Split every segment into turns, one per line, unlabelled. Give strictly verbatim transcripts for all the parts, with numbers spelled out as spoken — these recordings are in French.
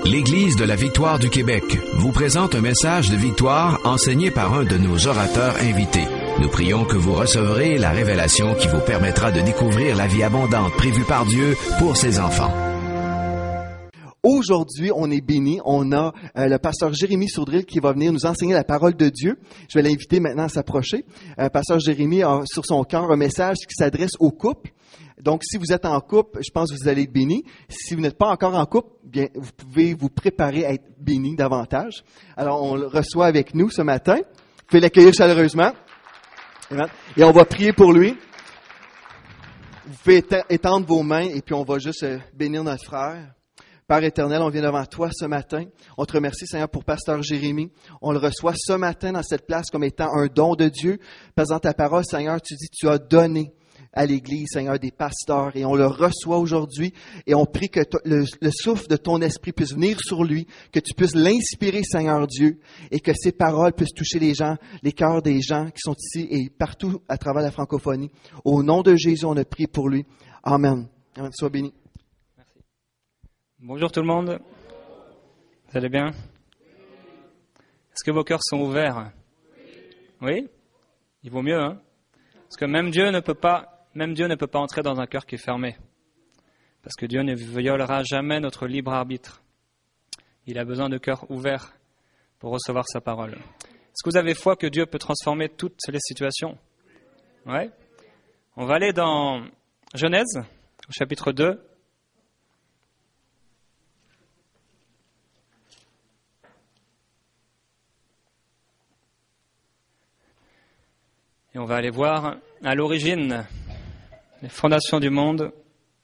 L'Église de la Victoire du Québec vous présente un message de victoire enseigné par un de nos orateurs invités. Nous prions que vous recevrez la révélation qui vous permettra de découvrir la vie abondante prévue par Dieu pour ses enfants.
Aujourd'hui, on est béni. On a euh, le pasteur Jérémy Sourdril qui va venir nous enseigner la parole de Dieu. Je vais l'inviter maintenant à s'approcher. Euh, pasteur Jérémy a sur son cœur un message qui s'adresse aux couples. Donc, si vous êtes en couple, je pense que vous allez être béni. Si vous n'êtes pas encore en couple, bien, vous pouvez vous préparer à être béni davantage. Alors, on le reçoit avec nous ce matin. Vous pouvez l'accueillir chaleureusement. Et on va prier pour lui. Vous pouvez étendre vos mains et puis on va juste bénir notre frère. Père éternel, on vient devant toi ce matin. On te remercie, Seigneur, pour pasteur Jérémy. On le reçoit ce matin dans cette place comme étant un don de Dieu. Parce que dans ta parole, Seigneur, tu dis que tu as donné à l'Église, Seigneur, des pasteurs. Et on le reçoit aujourd'hui. Et on prie que le, le souffle de ton esprit puisse venir sur lui, que tu puisses l'inspirer, Seigneur Dieu, et que ces paroles puissent toucher les gens, les cœurs des gens qui sont ici et partout à travers la francophonie. Au nom de Jésus, on a prié pour lui. Amen. Amen. Sois béni.
Bonjour tout le monde, vous allez bien? Est-ce que vos cœurs sont ouverts? Oui? Il vaut mieux, hein? Parce que même Dieu ne peut pas, même Dieu ne peut pas entrer dans un cœur qui est fermé. Parce que Dieu ne violera jamais notre libre arbitre. Il a besoin de cœurs ouverts pour recevoir sa parole. Est-ce que vous avez foi que Dieu peut transformer toutes les situations? Ouais? On va aller dans Genèse, au chapitre deux. Et on va aller voir à l'origine les fondations du monde.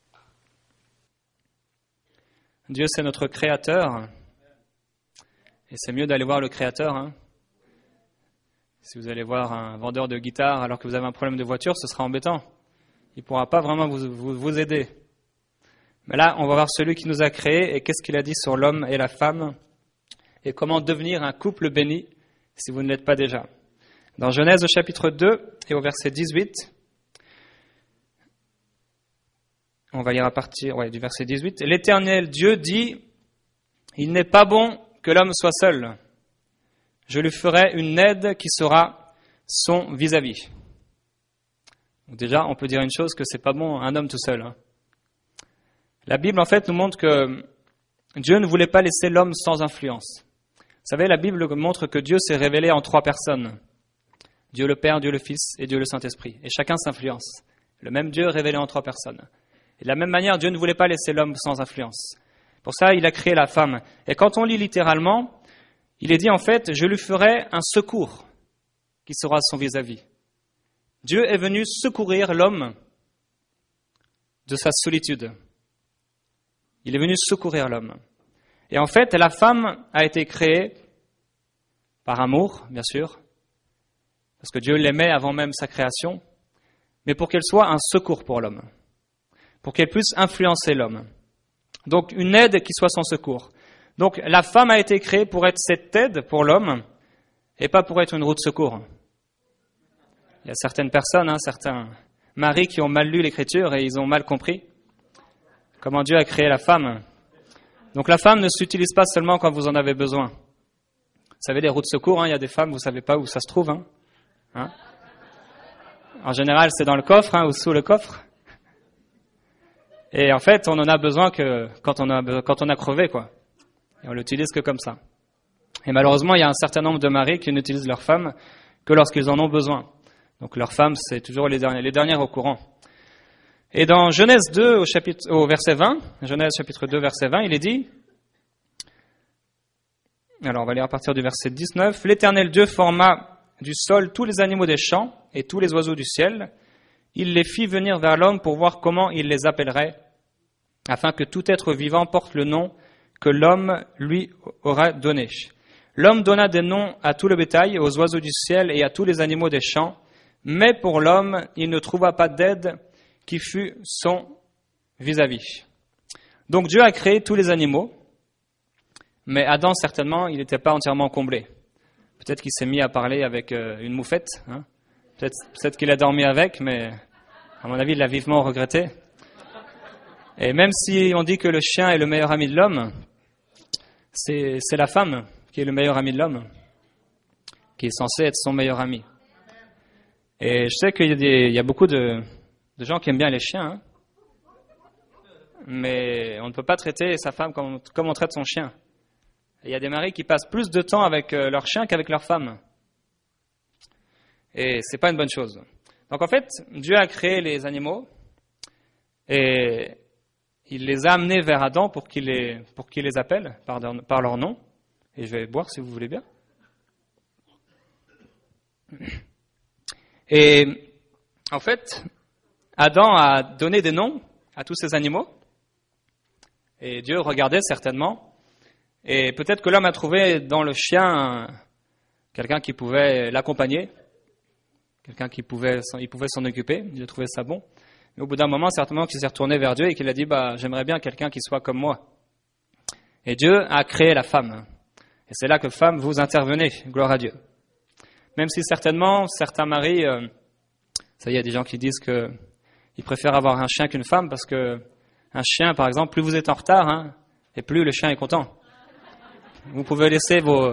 Dieu, c'est notre créateur. Et c'est mieux d'aller voir le créateur. Hein. Si vous allez voir un vendeur de guitare alors que vous avez un problème de voiture, ce sera embêtant. Il ne pourra pas vraiment vous, vous, vous aider. Mais là, on va voir celui qui nous a créés et qu'est-ce qu'il a dit sur l'homme et la femme et comment devenir un couple béni si vous ne l'êtes pas déjà. Dans Genèse au chapitre deux et au verset dix-huit, on va lire à partir ouais, du verset dix-huit. « L'Éternel Dieu dit, il n'est pas bon que l'homme soit seul. Je lui ferai une aide qui sera son vis-à-vis. » Donc déjà, on peut dire une chose, que c'est pas bon un homme tout seul. Hein. La Bible, en fait, nous montre que Dieu ne voulait pas laisser l'homme sans influence. Vous savez, la Bible montre que Dieu s'est révélé en trois personnes. Dieu le Père, Dieu le Fils et Dieu le Saint-Esprit. Et chacun s'influence. Le même Dieu révélé en trois personnes. Et de la même manière, Dieu ne voulait pas laisser l'homme sans influence. Pour ça, il a créé la femme. Et quand on lit littéralement, il est dit en fait, je lui ferai un secours qui sera son vis-à-vis. Dieu est venu secourir l'homme de sa solitude. Il est venu secourir l'homme. Et en fait, la femme a été créée par amour, bien sûr, parce que Dieu l'aimait avant même sa création, mais pour qu'elle soit un secours pour l'homme, pour qu'elle puisse influencer l'homme. Donc une aide qui soit son secours. Donc la femme a été créée pour être cette aide pour l'homme, et pas pour être une roue de secours. Il y a certaines personnes, hein, certains maris qui ont mal lu l'Écriture et ils ont mal compris comment Dieu a créé la femme. Donc la femme ne s'utilise pas seulement quand vous en avez besoin. Vous savez, les roues de secours, hein, il y a des femmes, vous ne savez pas où ça se trouve, hein. Hein? En général, c'est dans le coffre hein, ou sous le coffre. Et en fait, on en a besoin que quand on a quand on a crevé, quoi. Et on l'utilise que comme ça. Et malheureusement, il y a un certain nombre de maris qui n'utilisent leurs femmes que lorsqu'ils en ont besoin. Donc leurs femmes, c'est toujours les dernières, les dernières au courant. Et dans Genèse deux, au chapitre, au verset vingt, Genèse chapitre deux, verset vingt, il est dit. Alors, on va lire à partir du verset dix-neuf. L'Éternel Dieu forma du sol tous les animaux des champs et tous les oiseaux du ciel. Il les fit venir vers l'homme pour voir comment il les appellerait, afin que tout être vivant porte le nom que l'homme lui aura donné. L'homme donna des noms à tout le bétail, aux oiseaux du ciel et à tous les animaux des champs, mais pour l'homme, il ne trouva pas d'aide qui fût son vis-à-vis. Donc Dieu a créé tous les animaux, mais Adam, certainement, il n'était pas entièrement comblé. Peut-être qu'il s'est mis à parler avec euh, une moufette. Hein. Peut-être, peut-être qu'il a dormi avec, mais à mon avis, il l'a vivement regretté. Et même si on dit que le chien est le meilleur ami de l'homme, c'est, c'est la femme qui est le meilleur ami de l'homme, qui est censée être son meilleur ami. Et je sais qu'il y a, des, il y a beaucoup de, de gens qui aiment bien les chiens, hein, mais on ne peut pas traiter sa femme comme, comme on traite son chien. Et il y a des maris qui passent plus de temps avec leur chien qu'avec leur femme. Et c'est pas une bonne chose. Donc en fait, Dieu a créé les animaux et il les a amenés vers Adam pour qu'il les, pour qu'il les appelle par, par leur nom. Et je vais boire si vous voulez bien. Et en fait, Adam a donné des noms à tous ces animaux. Et Dieu regardait certainement. Et peut-être que l'homme a trouvé dans le chien quelqu'un qui pouvait l'accompagner. Quelqu'un qui pouvait, il pouvait s'en occuper. Il a trouvé ça bon. Mais au bout d'un moment, certainement qu'il s'est retourné vers Dieu et qu'il a dit, bah, j'aimerais bien quelqu'un qui soit comme moi. Et Dieu a créé la femme. Et c'est là que femme, vous intervenez. Gloire à Dieu. Même si certainement, certains maris, euh, ça y est, il y a des gens qui disent que ils préfèrent avoir un chien qu'une femme parce que un chien, par exemple, plus vous êtes en retard, hein, et plus le chien est content. Vous pouvez laisser vos,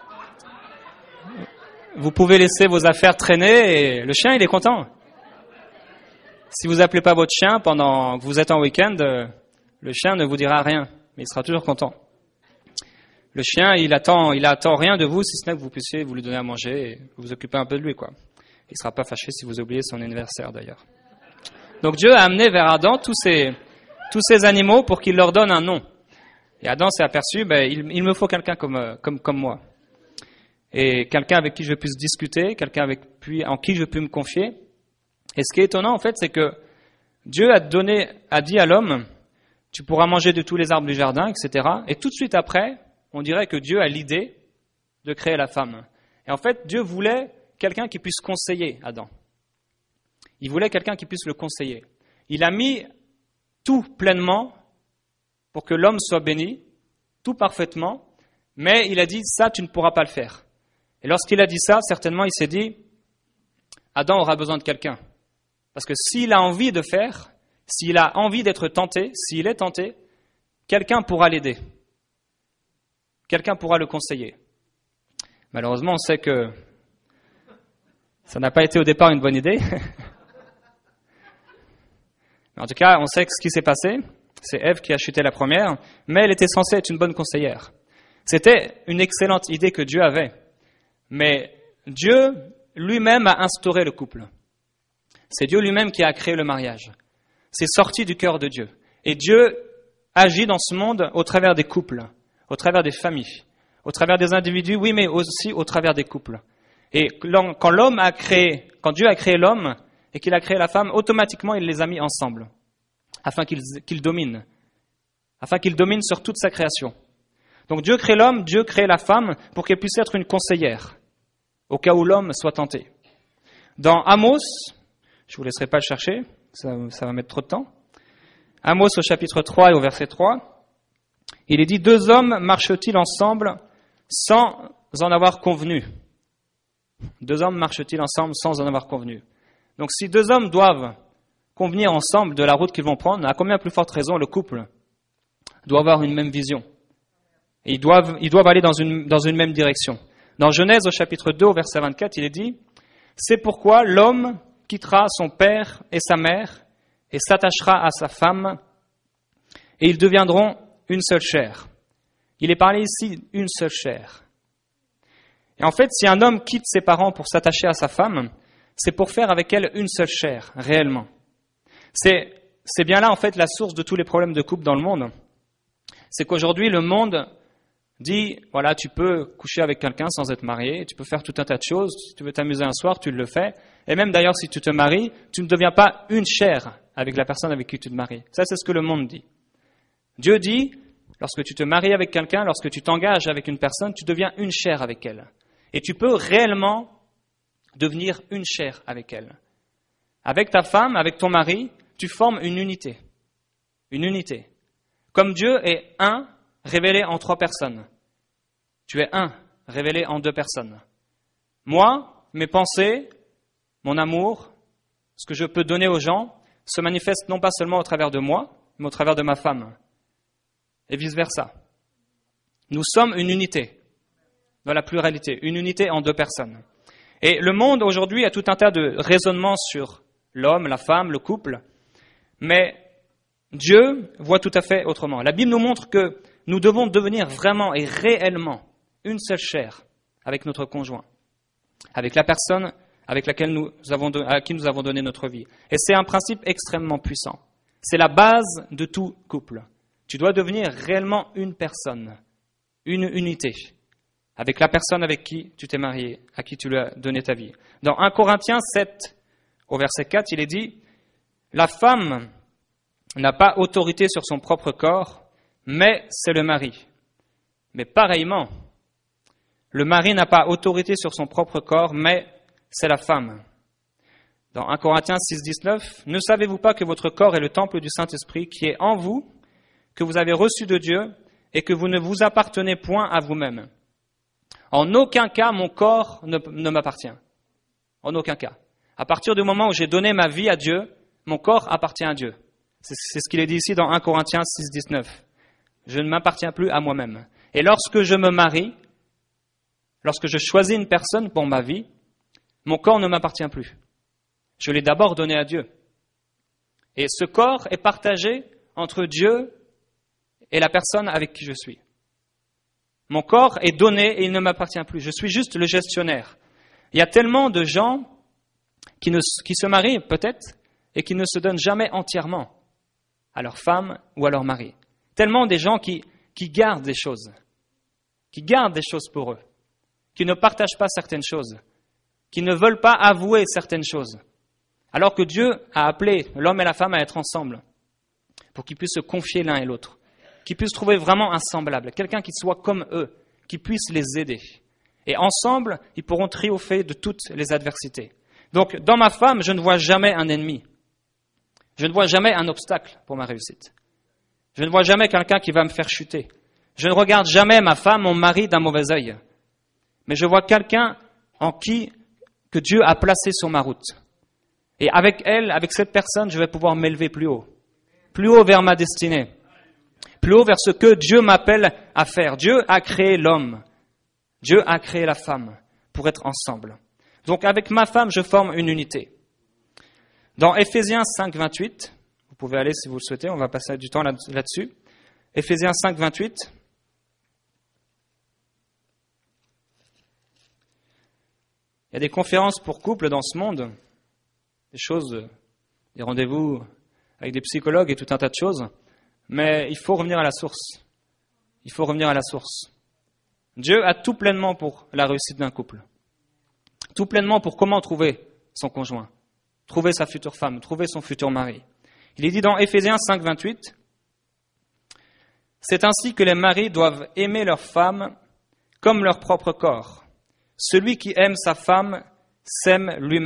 vous pouvez laisser vos affaires traîner et le chien, il est content. Si vous appelez pas votre chien pendant que vous êtes en week-end, le chien ne vous dira rien, mais il sera toujours content. Le chien, il attend, il attend rien de vous, si ce n'est que vous puissiez vous lui donner à manger et vous occuper un peu de lui, quoi. Il sera pas fâché si vous oubliez son anniversaire, d'ailleurs. Donc Dieu a amené vers Adam tous ces, tous ces animaux pour qu'il leur donne un nom. Et Adam s'est aperçu, ben, il, il me faut quelqu'un comme, comme, comme moi. Et quelqu'un avec qui je puisse discuter, quelqu'un avec puis, en qui je peux me confier. Et ce qui est étonnant, en fait, c'est que Dieu a donné, a dit à l'homme, tu pourras manger de tous les arbres du jardin, et cetera. Et tout de suite après, on dirait que Dieu a l'idée de créer la femme. Et en fait, Dieu voulait quelqu'un qui puisse conseiller Adam. Il voulait quelqu'un qui puisse le conseiller. Il a mis tout pleinement pour que l'homme soit béni, tout parfaitement, mais il a dit, ça, tu ne pourras pas le faire. Et lorsqu'il a dit ça, certainement, il s'est dit, Adam aura besoin de quelqu'un. Parce que s'il a envie de faire, s'il a envie d'être tenté, s'il est tenté, quelqu'un pourra l'aider. Quelqu'un pourra le conseiller. Malheureusement, on sait que ça n'a pas été au départ une bonne idée. Mais en tout cas, on sait que ce qui s'est passé, c'est Ève qui a chuté la première, mais elle était censée être une bonne conseillère. C'était une excellente idée que Dieu avait. Mais Dieu lui-même a instauré le couple. C'est Dieu lui-même qui a créé le mariage. C'est sorti du cœur de Dieu. Et Dieu agit dans ce monde au travers des couples, au travers des familles, au travers des individus, oui, mais aussi au travers des couples. Et quand l'homme a créé, quand Dieu a créé l'homme et qu'il a créé la femme, automatiquement il les a mis ensemble, afin qu'ils qu'ils dominent, afin qu'ils dominent sur toute sa création. Donc Dieu crée l'homme, Dieu crée la femme pour qu'elle puisse être une conseillère, au cas où l'homme soit tenté. Dans Amos, je vous laisserai pas le chercher, ça, ça va mettre trop de temps. Amos au chapitre trois et au verset trois, il est dit, deux hommes marchent-ils ensemble sans en avoir convenu? Deux hommes marchent-ils ensemble sans en avoir convenu? Donc si deux hommes doivent convenir ensemble de la route qu'ils vont prendre, à combien plus forte raison le couple doit avoir une même vision? Et ils doivent, ils doivent aller dans une, dans une même direction. Dans Genèse au chapitre deux au verset vingt-quatre, il est dit, c'est pourquoi l'homme quittera son père et sa mère et s'attachera à sa femme et ils deviendront une seule chair. Il est parlé ici une seule chair. Et en fait, si un homme quitte ses parents pour s'attacher à sa femme, c'est pour faire avec elle une seule chair, réellement. C'est, c'est bien là, en fait, la source de tous les problèmes de couple dans le monde. C'est qu'aujourd'hui, le monde dit, voilà, tu peux coucher avec quelqu'un sans être marié, tu peux faire tout un tas de choses, si tu veux t'amuser un soir, tu le fais. Et même d'ailleurs, si tu te maries, tu ne deviens pas une chair avec la personne avec qui tu te maries. Ça, c'est ce que le monde dit. Dieu dit, lorsque tu te maries avec quelqu'un, lorsque tu t'engages avec une personne, tu deviens une chair avec elle. Et tu peux réellement devenir une chair avec elle. Avec ta femme, avec ton mari, tu formes une unité. Une unité. Comme Dieu est un, révélé en trois personnes. Tu es un, révélé en deux personnes. Moi, mes pensées, mon amour, ce que je peux donner aux gens, se manifeste non pas seulement au travers de moi, mais au travers de ma femme. Et vice-versa. Nous sommes une unité, dans la pluralité, une unité en deux personnes. Et le monde aujourd'hui a tout un tas de raisonnements sur l'homme, la femme, le couple, mais Dieu voit tout à fait autrement. La Bible nous montre que nous devons devenir vraiment et réellement une seule chair avec notre conjoint, avec la personne avec laquelle nous avons, à qui nous avons donné notre vie. Et c'est un principe extrêmement puissant. C'est la base de tout couple. Tu dois devenir réellement une personne, une unité, avec la personne avec qui tu t'es marié, à qui tu lui as donné ta vie. Dans un Corinthiens sept, au verset quatre, il est dit « La femme n'a pas autorité sur son propre corps, mais c'est le mari. Mais pareillement, le mari n'a pas autorité sur son propre corps, mais c'est la femme. » Dans un Corinthiens six, dix-neuf, « Ne savez-vous pas que votre corps est le temple du Saint-Esprit qui est en vous, que vous avez reçu de Dieu, et que vous ne vous appartenez point à vous-même. En aucun cas, mon corps ne, ne m'appartient. En aucun cas. À partir du moment où j'ai donné ma vie à Dieu, mon corps appartient à Dieu. C'est, c'est ce qu'il est dit ici dans un Corinthiens six, dix-neuf. Je ne m'appartiens plus à moi-même. Et lorsque je me marie, lorsque je choisis une personne pour ma vie, mon corps ne m'appartient plus. Je l'ai d'abord donné à Dieu. Et ce corps est partagé entre Dieu et la personne avec qui je suis. Mon corps est donné et il ne m'appartient plus. Je suis juste le gestionnaire. Il y a tellement de gens qui, ne, qui se marient peut-être et qui ne se donnent jamais entièrement à leur femme ou à leur mari. Tellement des gens qui, qui gardent des choses, qui gardent des choses pour eux, qui ne partagent pas certaines choses, qui ne veulent pas avouer certaines choses. Alors que Dieu a appelé l'homme et la femme à être ensemble pour qu'ils puissent se confier l'un et l'autre, qu'ils puissent trouver vraiment un semblable, quelqu'un qui soit comme eux, qui puisse les aider. Et ensemble, ils pourront triompher de toutes les adversités. Donc, dans ma femme, je ne vois jamais un ennemi. Je ne vois jamais un obstacle pour ma réussite. Je ne vois jamais quelqu'un qui va me faire chuter. Je ne regarde jamais ma femme, mon mari d'un mauvais œil. Mais je vois quelqu'un en qui que Dieu a placé sur ma route. Et avec elle, avec cette personne, je vais pouvoir m'élever plus haut. Plus haut vers ma destinée. Plus haut vers ce que Dieu m'appelle à faire. Dieu a créé l'homme. Dieu a créé la femme pour être ensemble. Donc avec ma femme, je forme une unité. Dans Éphésiens cinq, vingt-huit, vous pouvez aller si vous le souhaitez, on va passer du temps là-dessus. Éphésiens cinq, vingt-huit. Il y a des conférences pour couples dans ce monde, des choses, des rendez-vous avec des psychologues et tout un tas de choses, mais il faut revenir à la source. Il faut revenir à la source. Dieu a tout pleinement pour la réussite d'un couple. Tout pleinement pour comment trouver son conjoint, trouver sa future femme, trouver son futur mari. Il est dit dans Éphésiens cinq, vingt-huit, « C'est ainsi que les maris doivent aimer leur femme comme leur propre corps. Celui qui aime sa femme s'aime lui-même. »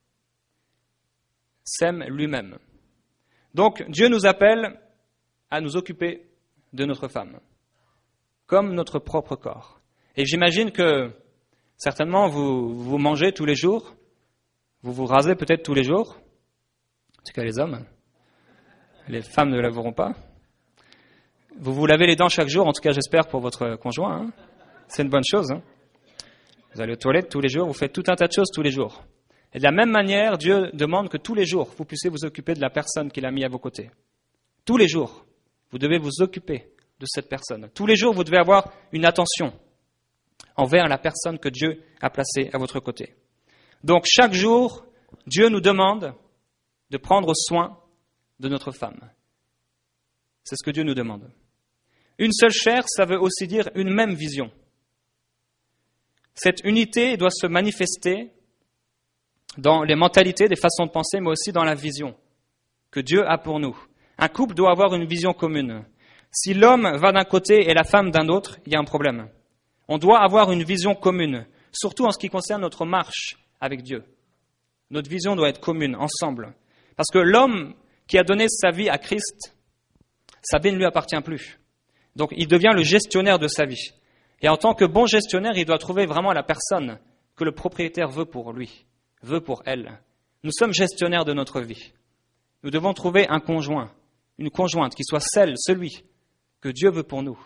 S'aime lui-même. Donc Dieu nous appelle à nous occuper de notre femme, comme notre propre corps. Et j'imagine que certainement vous vous mangez tous les jours, vous vous rasez peut-être tous les jours, en tout cas les hommes, les femmes ne le laveront pas. Vous vous lavez les dents chaque jour, en tout cas j'espère pour votre conjoint, hein. C'est une bonne chose. Hein. Vous allez aux toilettes tous les jours, vous faites tout un tas de choses tous les jours. Et de la même manière, Dieu demande que tous les jours, vous puissiez vous occuper de la personne qu'il a mis à vos côtés. Tous les jours, vous devez vous occuper de cette personne. Tous les jours, vous devez avoir une attention envers la personne que Dieu a placée à votre côté. Donc, chaque jour, Dieu nous demande de prendre soin de notre femme. C'est ce que Dieu nous demande. Une seule chair, ça veut aussi dire une même vision. Cette unité doit se manifester dans les mentalités, des façons de penser, mais aussi dans la vision que Dieu a pour nous. Un couple doit avoir une vision commune. Si l'homme va d'un côté et la femme d'un autre, il y a un problème. On doit avoir une vision commune, surtout en ce qui concerne notre marche avec Dieu. Notre vision doit être commune, ensemble. Parce que l'homme qui a donné sa vie à Christ, sa vie ne lui appartient plus. Donc il devient le gestionnaire de sa vie. Et en tant que bon gestionnaire, il doit trouver vraiment la personne que le propriétaire veut pour lui, veut pour elle. Nous sommes gestionnaires de notre vie. Nous devons trouver un conjoint, une conjointe qui soit celle, celui que Dieu veut pour nous.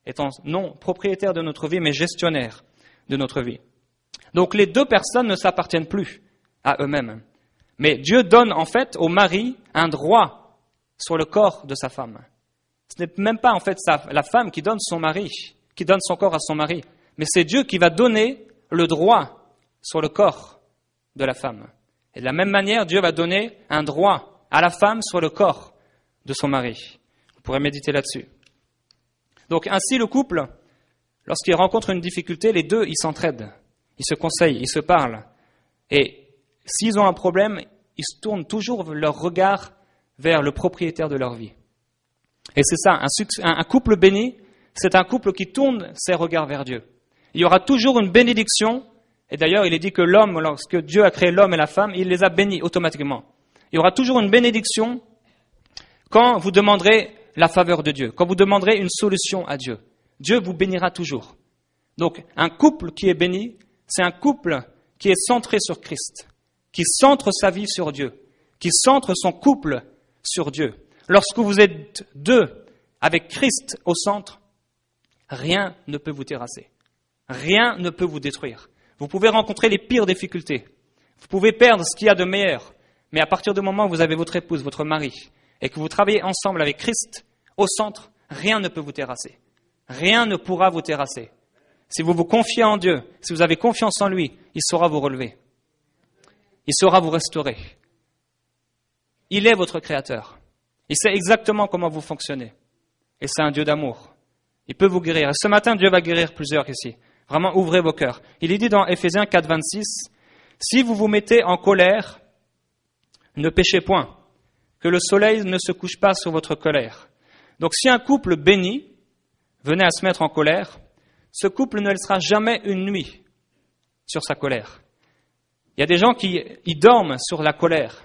étant non propriétaire de notre vie, mais gestionnaire de notre vie. Donc les deux personnes ne s'appartiennent plus à eux-mêmes. Mais Dieu donne en fait au mari un droit sur le corps de sa femme. Ce n'est même pas en fait sa, la femme qui donne son mari, qui donne son corps à son mari, mais c'est Dieu qui va donner le droit sur le corps de la femme. Et de la même manière, Dieu va donner un droit à la femme sur le corps de son mari. Vous pourrez méditer là-dessus. Donc ainsi, le couple, lorsqu'il rencontre une difficulté, les deux, ils s'entraident, ils se conseillent, ils se parlent. Et s'ils ont un problème, ils se tournent toujours leur regard vers le propriétaire de leur vie. Et c'est ça, un, succès, un couple béni, c'est un couple qui tourne ses regards vers Dieu. Il y aura toujours une bénédiction, et d'ailleurs il est dit que l'homme, lorsque Dieu a créé l'homme et la femme, il les a bénis automatiquement. Il y aura toujours une bénédiction quand vous demanderez la faveur de Dieu, quand vous demanderez une solution à Dieu. Dieu vous bénira toujours. Donc un couple qui est béni, c'est un couple qui est centré sur Christ, qui centre sa vie sur Dieu, qui centre son couple sur Dieu. Lorsque vous êtes deux avec Christ au centre, rien ne peut vous terrasser. Rien ne peut vous détruire. Vous pouvez rencontrer les pires difficultés. Vous pouvez perdre ce qu'il y a de meilleur. Mais à partir du moment où vous avez votre épouse, votre mari, et que vous travaillez ensemble avec Christ au centre, rien ne peut vous terrasser. Rien ne pourra vous terrasser. Si vous vous confiez en Dieu, si vous avez confiance en lui, il saura vous relever. Il saura vous restaurer. Il est votre créateur. Il sait exactement comment vous fonctionnez. Et c'est un Dieu d'amour. Il peut vous guérir. Et ce matin, Dieu va guérir plusieurs ici. Vraiment, ouvrez vos cœurs. Il est dit dans Éphésiens quatre, vingt-six, « Si vous vous mettez en colère, ne péchez point, que le soleil ne se couche pas sur votre colère. » Donc si un couple béni venait à se mettre en colère, ce couple ne laissera jamais une nuit sur sa colère. Il y a des gens qui y dorment sur la colère.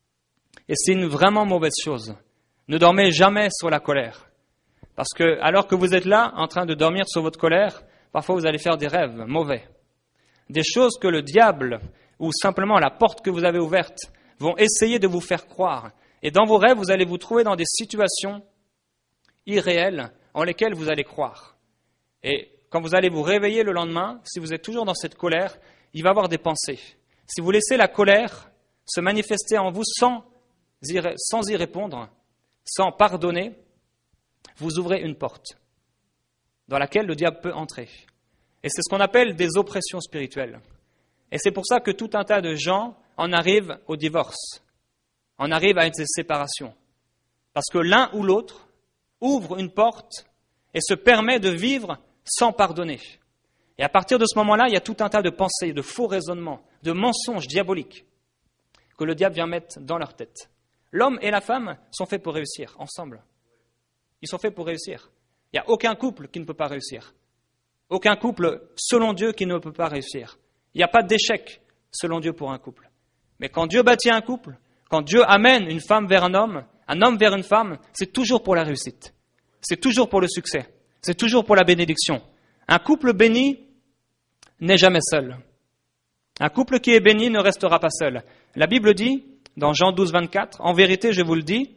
Et c'est une vraiment mauvaise chose. Ne dormez jamais sur la colère. Parce que, alors que vous êtes là, en train de dormir sur votre colère, parfois vous allez faire des rêves mauvais. Des choses que le diable, ou simplement la porte que vous avez ouverte, vont essayer de vous faire croire. Et dans vos rêves, vous allez vous trouver dans des situations irréelles en lesquelles vous allez croire. Et quand vous allez vous réveiller le lendemain, si vous êtes toujours dans cette colère, il va y avoir des pensées. Si vous laissez la colère se manifester en vous sans y, sans y répondre, sans pardonner, vous ouvrez une porte dans laquelle le diable peut entrer. Et c'est ce qu'on appelle des oppressions spirituelles. Et c'est pour ça que tout un tas de gens en arrivent au divorce, en arrivent à une séparation. Parce que l'un ou l'autre ouvre une porte et se permet de vivre sans pardonner. Et à partir de ce moment-là, il y a tout un tas de pensées, de faux raisonnements, de mensonges diaboliques que le diable vient mettre dans leur tête. L'homme et la femme sont faits pour réussir ensemble. Ils sont faits pour réussir. Il n'y a aucun couple qui ne peut pas réussir. Aucun couple, selon Dieu, qui ne peut pas réussir. Il n'y a pas d'échec, selon Dieu, pour un couple. Mais quand Dieu bâtit un couple, quand Dieu amène une femme vers un homme, un homme vers une femme, c'est toujours pour la réussite. C'est toujours pour le succès. C'est toujours pour la bénédiction. Un couple béni n'est jamais seul. Un couple qui est béni ne restera pas seul. La Bible dit, dans Jean douze, vingt-quatre, « En vérité, je vous le dis,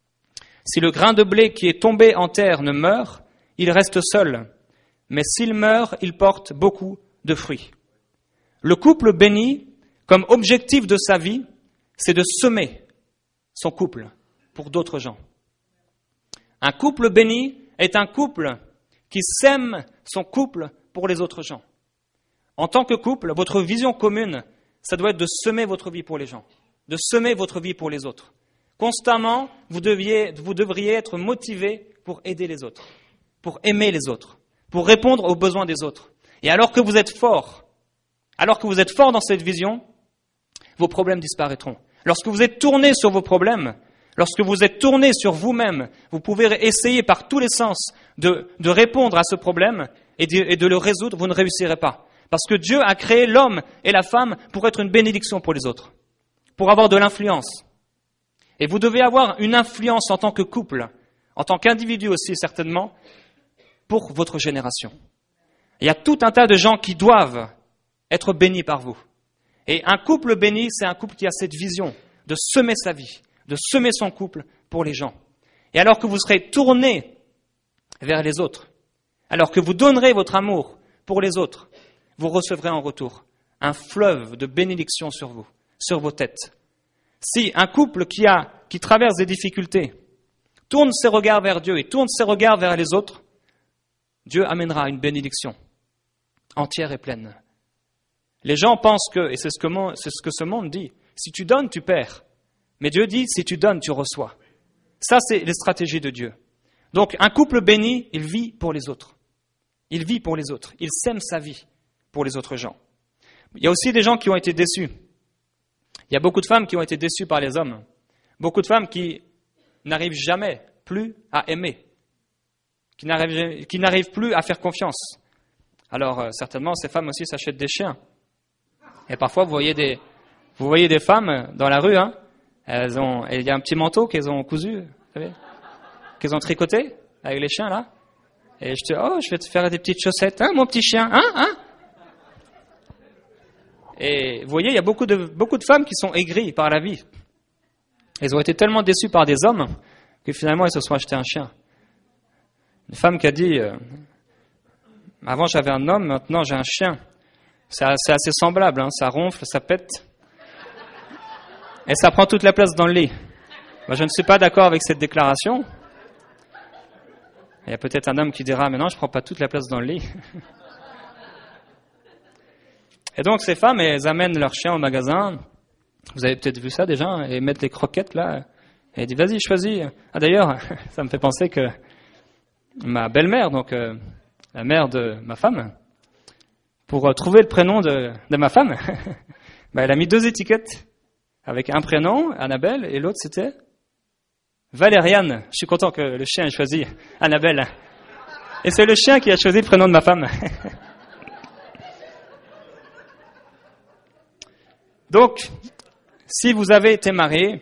si le grain de blé qui est tombé en terre ne meurt, il reste seul. Mais s'il meurt, il porte beaucoup de fruits. » Le couple béni, comme objectif de sa vie, c'est de semer son couple pour d'autres gens. Un couple béni est un couple qui sème son couple pour les autres gens. En tant que couple, votre vision commune, ça doit être de semer votre vie pour les gens, de semer votre vie pour les autres. Constamment, vous, deviez, vous devriez être motivé pour aider les autres, pour aimer les autres, pour répondre aux besoins des autres. Et alors que vous êtes fort, alors que vous êtes fort dans cette vision, vos problèmes disparaîtront. Lorsque vous êtes tourné sur vos problèmes, lorsque vous êtes tourné sur vous-même, vous pouvez essayer par tous les sens de, de répondre à ce problème et de, et de le résoudre, vous ne réussirez pas. Parce que Dieu a créé l'homme et la femme pour être une bénédiction pour les autres, pour avoir de l'influence. Et vous devez avoir une influence en tant que couple, en tant qu'individu aussi certainement, pour votre génération. Il y a tout un tas de gens qui doivent être bénis par vous. Et un couple béni, c'est un couple qui a cette vision de semer sa vie, de semer son couple pour les gens. Et alors que vous serez tourné vers les autres, alors que vous donnerez votre amour pour les autres, vous recevrez en retour un fleuve de bénédiction sur vous, sur vos têtes. Si un couple qui a, qui traverse des difficultés tourne ses regards vers Dieu et tourne ses regards vers les autres, Dieu amènera une bénédiction entière et pleine. Les gens pensent que, et c'est ce que, c'est ce que ce monde dit, si tu donnes, tu perds. Mais Dieu dit, si tu donnes, tu reçois. Ça, c'est les stratégies de Dieu. Donc, un couple béni, il vit pour les autres. Il vit pour les autres. Il sème sa vie pour les autres gens. Il y a aussi des gens qui ont été déçus. Il y a beaucoup de femmes qui ont été déçues par les hommes. Beaucoup de femmes qui n'arrivent jamais plus à aimer, qui n'arrivent, qui n'arrivent plus à faire confiance. Alors, euh, certainement, ces femmes aussi s'achètent des chiens. Et parfois, vous voyez des, vous voyez des femmes dans la rue, hein, elles ont, il y a un petit manteau qu'elles ont cousu, vous savez, qu'elles ont tricoté avec les chiens, là. Et je te dis, oh, je vais te faire des petites chaussettes, hein, mon petit chien, hein, hein. Et vous voyez, il y a beaucoup de, beaucoup de femmes qui sont aigries par la vie. Elles ont été tellement déçues par des hommes que finalement, elles se sont achetées un chien. Une femme qui a dit, euh, avant j'avais un homme, maintenant j'ai un chien. C'est, c'est assez semblable, hein, ça ronfle, ça pète. Et ça prend toute la place dans le lit. Moi, je ne suis pas d'accord avec cette déclaration. Il y a peut-être un homme qui dira, mais non, je ne prends pas toute la place dans le lit. Et donc, ces femmes, elles amènent leur chien au magasin. Vous avez peut-être vu ça déjà, hein, et mettent les croquettes là. Et elles disent, vas-y, choisis. Ah, d'ailleurs, ça me fait penser que ma belle-mère, donc euh, la mère de ma femme, pour euh, trouver le prénom de, de ma femme, bah, elle a mis deux étiquettes avec un prénom, Annabelle, et l'autre c'était Valériane. Je suis content que le chien ait choisi Annabelle. Et c'est le chien qui a choisi le prénom de ma femme. Donc, si vous avez été marié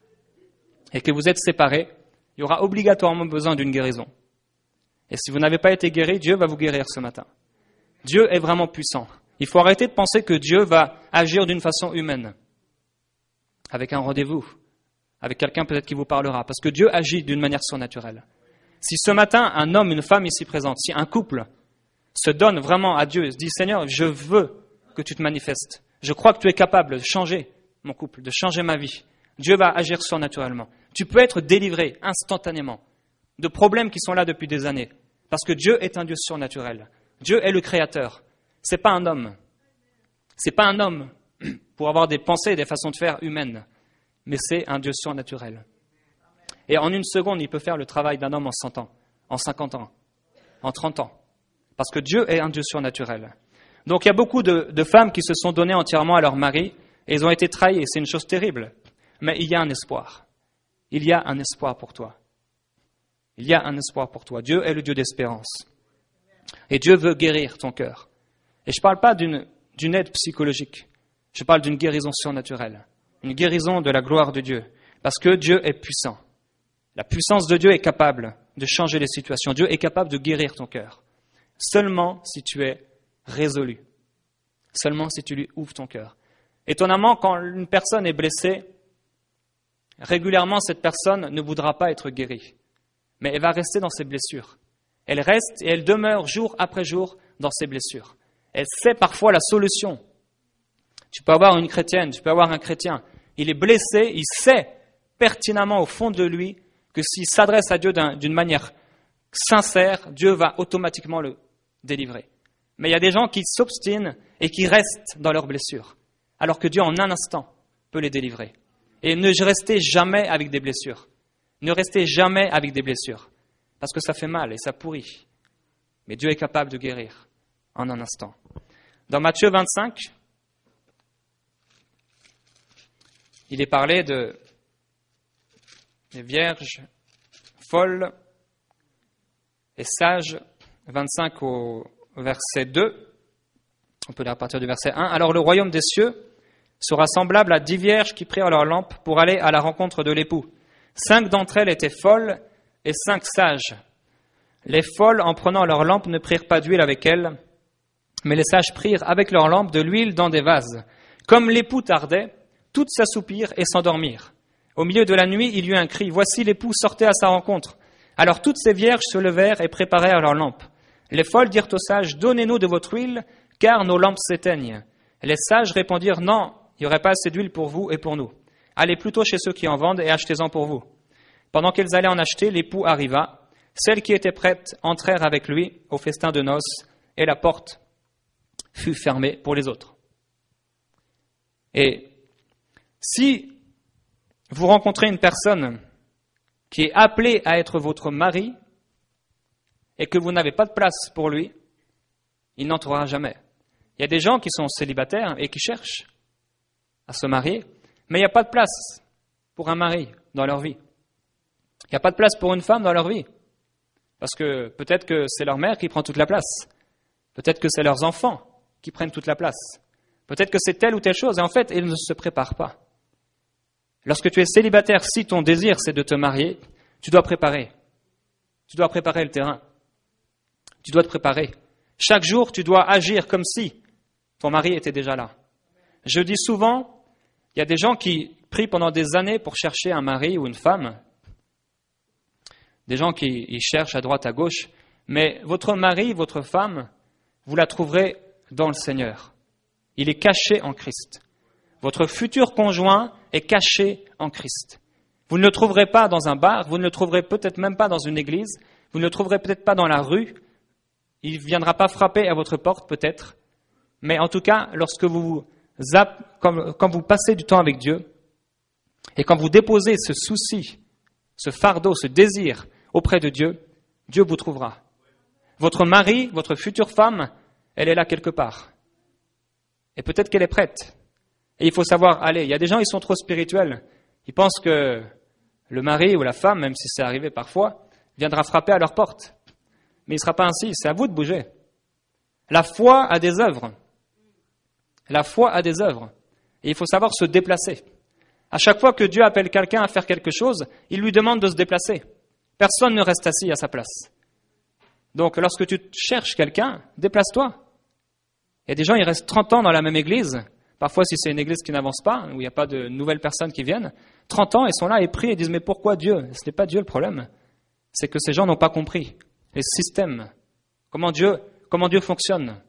et que vous êtes séparés, il y aura obligatoirement besoin d'une guérison. Et si vous n'avez pas été guéri, Dieu va vous guérir ce matin. Dieu est vraiment puissant. Il faut arrêter de penser que Dieu va agir d'une façon humaine, avec un rendez-vous, avec quelqu'un peut-être qui vous parlera, parce que Dieu agit d'une manière surnaturelle. Si ce matin, un homme, une femme ici présente, si un couple se donne vraiment à Dieu, se dit « Seigneur, je veux que tu te manifestes. Je crois que tu es capable de changer mon couple, de changer ma vie. » Dieu va agir surnaturellement. Tu peux être délivré instantanément de problèmes qui sont là depuis des années, parce que Dieu est un Dieu surnaturel. Dieu est le Créateur. C'est pas un homme. C'est pas un homme pour avoir des pensées et des façons de faire humaines, mais c'est un Dieu surnaturel. Et en une seconde, il peut faire le travail d'un homme en cent ans, en cinquante ans, en trente ans, parce que Dieu est un Dieu surnaturel. Donc il y a beaucoup de, de femmes qui se sont données entièrement à leur mari et ils ont été trahis. C'est une chose terrible, mais il y a un espoir. Il y a un espoir pour toi. Il y a un espoir pour toi. Dieu est le Dieu d'espérance. Et Dieu veut guérir ton cœur. Et je ne parle pas d'une, d'une aide psychologique. Je parle d'une guérison surnaturelle. Une guérison de la gloire de Dieu. Parce que Dieu est puissant. La puissance de Dieu est capable de changer les situations. Dieu est capable de guérir ton cœur. Seulement si tu es résolu. Seulement si tu lui ouvres ton cœur. Étonnamment, quand une personne est blessée, régulièrement cette personne ne voudra pas être guérie. Mais elle va rester dans ses blessures. Elle reste et elle demeure jour après jour dans ses blessures. Elle sait parfois la solution. Tu peux avoir une chrétienne, tu peux avoir un chrétien. Il est blessé, il sait pertinemment au fond de lui que s'il s'adresse à Dieu d'un, d'une manière sincère, Dieu va automatiquement le délivrer. Mais il y a des gens qui s'obstinent et qui restent dans leurs blessures, alors que Dieu en un instant peut les délivrer. Et ne restez jamais avec des blessures. Ne restez jamais avec des blessures, parce que ça fait mal et ça pourrit. Mais Dieu est capable de guérir en un instant. Dans Matthieu vingt-cinq, il est parlé de des vierges folles et sages, vingt-cinq au verset deux. On peut lire à partir du verset un. Alors le royaume des cieux sera semblable à dix vierges qui prirent leurs lampes pour aller à la rencontre de l'époux. Cinq d'entre elles étaient folles et cinq sages. Les folles, en prenant leurs lampes, ne prirent pas d'huile avec elles, mais les sages prirent avec leurs lampes de l'huile dans des vases. Comme l'époux tardait, toutes s'assoupirent et s'endormirent. Au milieu de la nuit, il y eut un cri. Voici l'époux sortait à sa rencontre. Alors toutes ces vierges se levèrent et préparèrent leurs lampes. Les folles dirent aux sages, donnez-nous de votre huile, car nos lampes s'éteignent. Les sages répondirent, non, il n'y aurait pas assez d'huile pour vous et pour nous. Allez plutôt chez ceux qui en vendent et achetez-en pour vous. Pendant qu'ils allaient en acheter, l'époux arriva. Celles qui étaient prêtes entrèrent avec lui au festin de noces, et la porte fut fermée pour les autres. Et si vous rencontrez une personne qui est appelée à être votre mari et que vous n'avez pas de place pour lui, il n'entrera jamais. Il y a des gens qui sont célibataires et qui cherchent à se marier, mais il n'y a pas de place pour un mari dans leur vie. Il n'y a pas de place pour une femme dans leur vie. Parce que peut-être que c'est leur mère qui prend toute la place. Peut-être que c'est leurs enfants qui prennent toute la place. Peut-être que c'est telle ou telle chose, et en fait, ils ne se préparent pas. Lorsque tu es célibataire, si ton désir c'est de te marier, tu dois préparer. Tu dois préparer le terrain. Tu dois te préparer. Chaque jour, tu dois agir comme si ton mari était déjà là. Je dis souvent, il y a des gens qui prient pendant des années pour chercher un mari ou une femme. Des gens qui ils cherchent à droite, à gauche. Mais votre mari, votre femme, vous la trouverez dans le Seigneur. Il est caché en Christ. Votre futur conjoint est caché en Christ. Vous ne le trouverez pas dans un bar, vous ne le trouverez peut-être même pas dans une église, vous ne le trouverez peut-être pas dans la rue. Il ne viendra pas frapper à votre porte peut-être. Mais en tout cas, lorsque vous, quand, quand vous passez du temps avec Dieu et quand vous déposez ce souci, ce fardeau, ce désir auprès de Dieu, Dieu vous trouvera. Votre mari, votre future femme, elle est là quelque part. Et peut-être qu'elle est prête. Et il faut savoir aller. Il y a des gens, ils sont trop spirituels. Ils pensent que le mari ou la femme, même si c'est arrivé parfois, viendra frapper à leur porte. Mais il ne sera pas ainsi. C'est à vous de bouger. La foi a des œuvres. La foi a des œuvres. Et il faut savoir se déplacer. À chaque fois que Dieu appelle quelqu'un à faire quelque chose, il lui demande de se déplacer. Personne ne reste assis à sa place. Donc, lorsque tu cherches quelqu'un, déplace-toi. Il y a des gens, ils restent trente ans dans la même église. Parfois, si c'est une église qui n'avance pas, où il n'y a pas de nouvelles personnes qui viennent, trente ans, ils sont là et prient et disent, mais pourquoi Dieu? Ce n'est pas Dieu le problème. C'est que ces gens n'ont pas compris les systèmes, comment Dieu, comment Dieu fonctionne.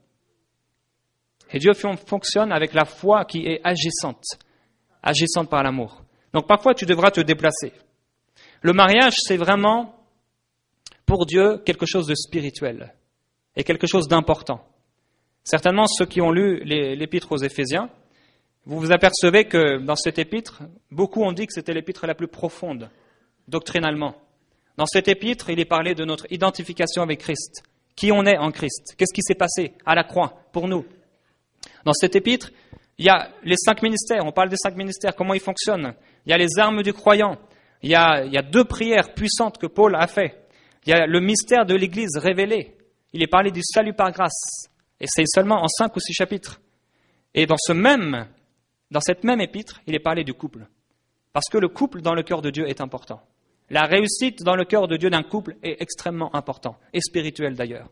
Et Dieu fonctionne avec la foi qui est agissante, agissante par l'amour. Donc, parfois, tu devras te déplacer. Le mariage, c'est vraiment, pour Dieu, quelque chose de spirituel et quelque chose d'important. Certainement, ceux qui ont lu les, l'épître aux Éphésiens, vous vous apercevez que dans cette épître, beaucoup ont dit que c'était l'épître la plus profonde, doctrinalement. Dans cette épître, il est parlé de notre identification avec Christ, qui on est en Christ, qu'est-ce qui s'est passé à la croix pour nous. Dans cette épître, il y a les cinq ministères, on parle des cinq ministères, comment ils fonctionnent. Il y a les armes du croyant, il y a, il y a deux prières puissantes que Paul a fait. Il y a le mystère de l'Église révélé, il est parlé du salut par grâce. Et c'est seulement en cinq ou six chapitres. Et dans ce même, dans cette même épître, il est parlé du couple. Parce que le couple dans le cœur de Dieu est important. La réussite dans le cœur de Dieu d'un couple est extrêmement important, et spirituelle d'ailleurs.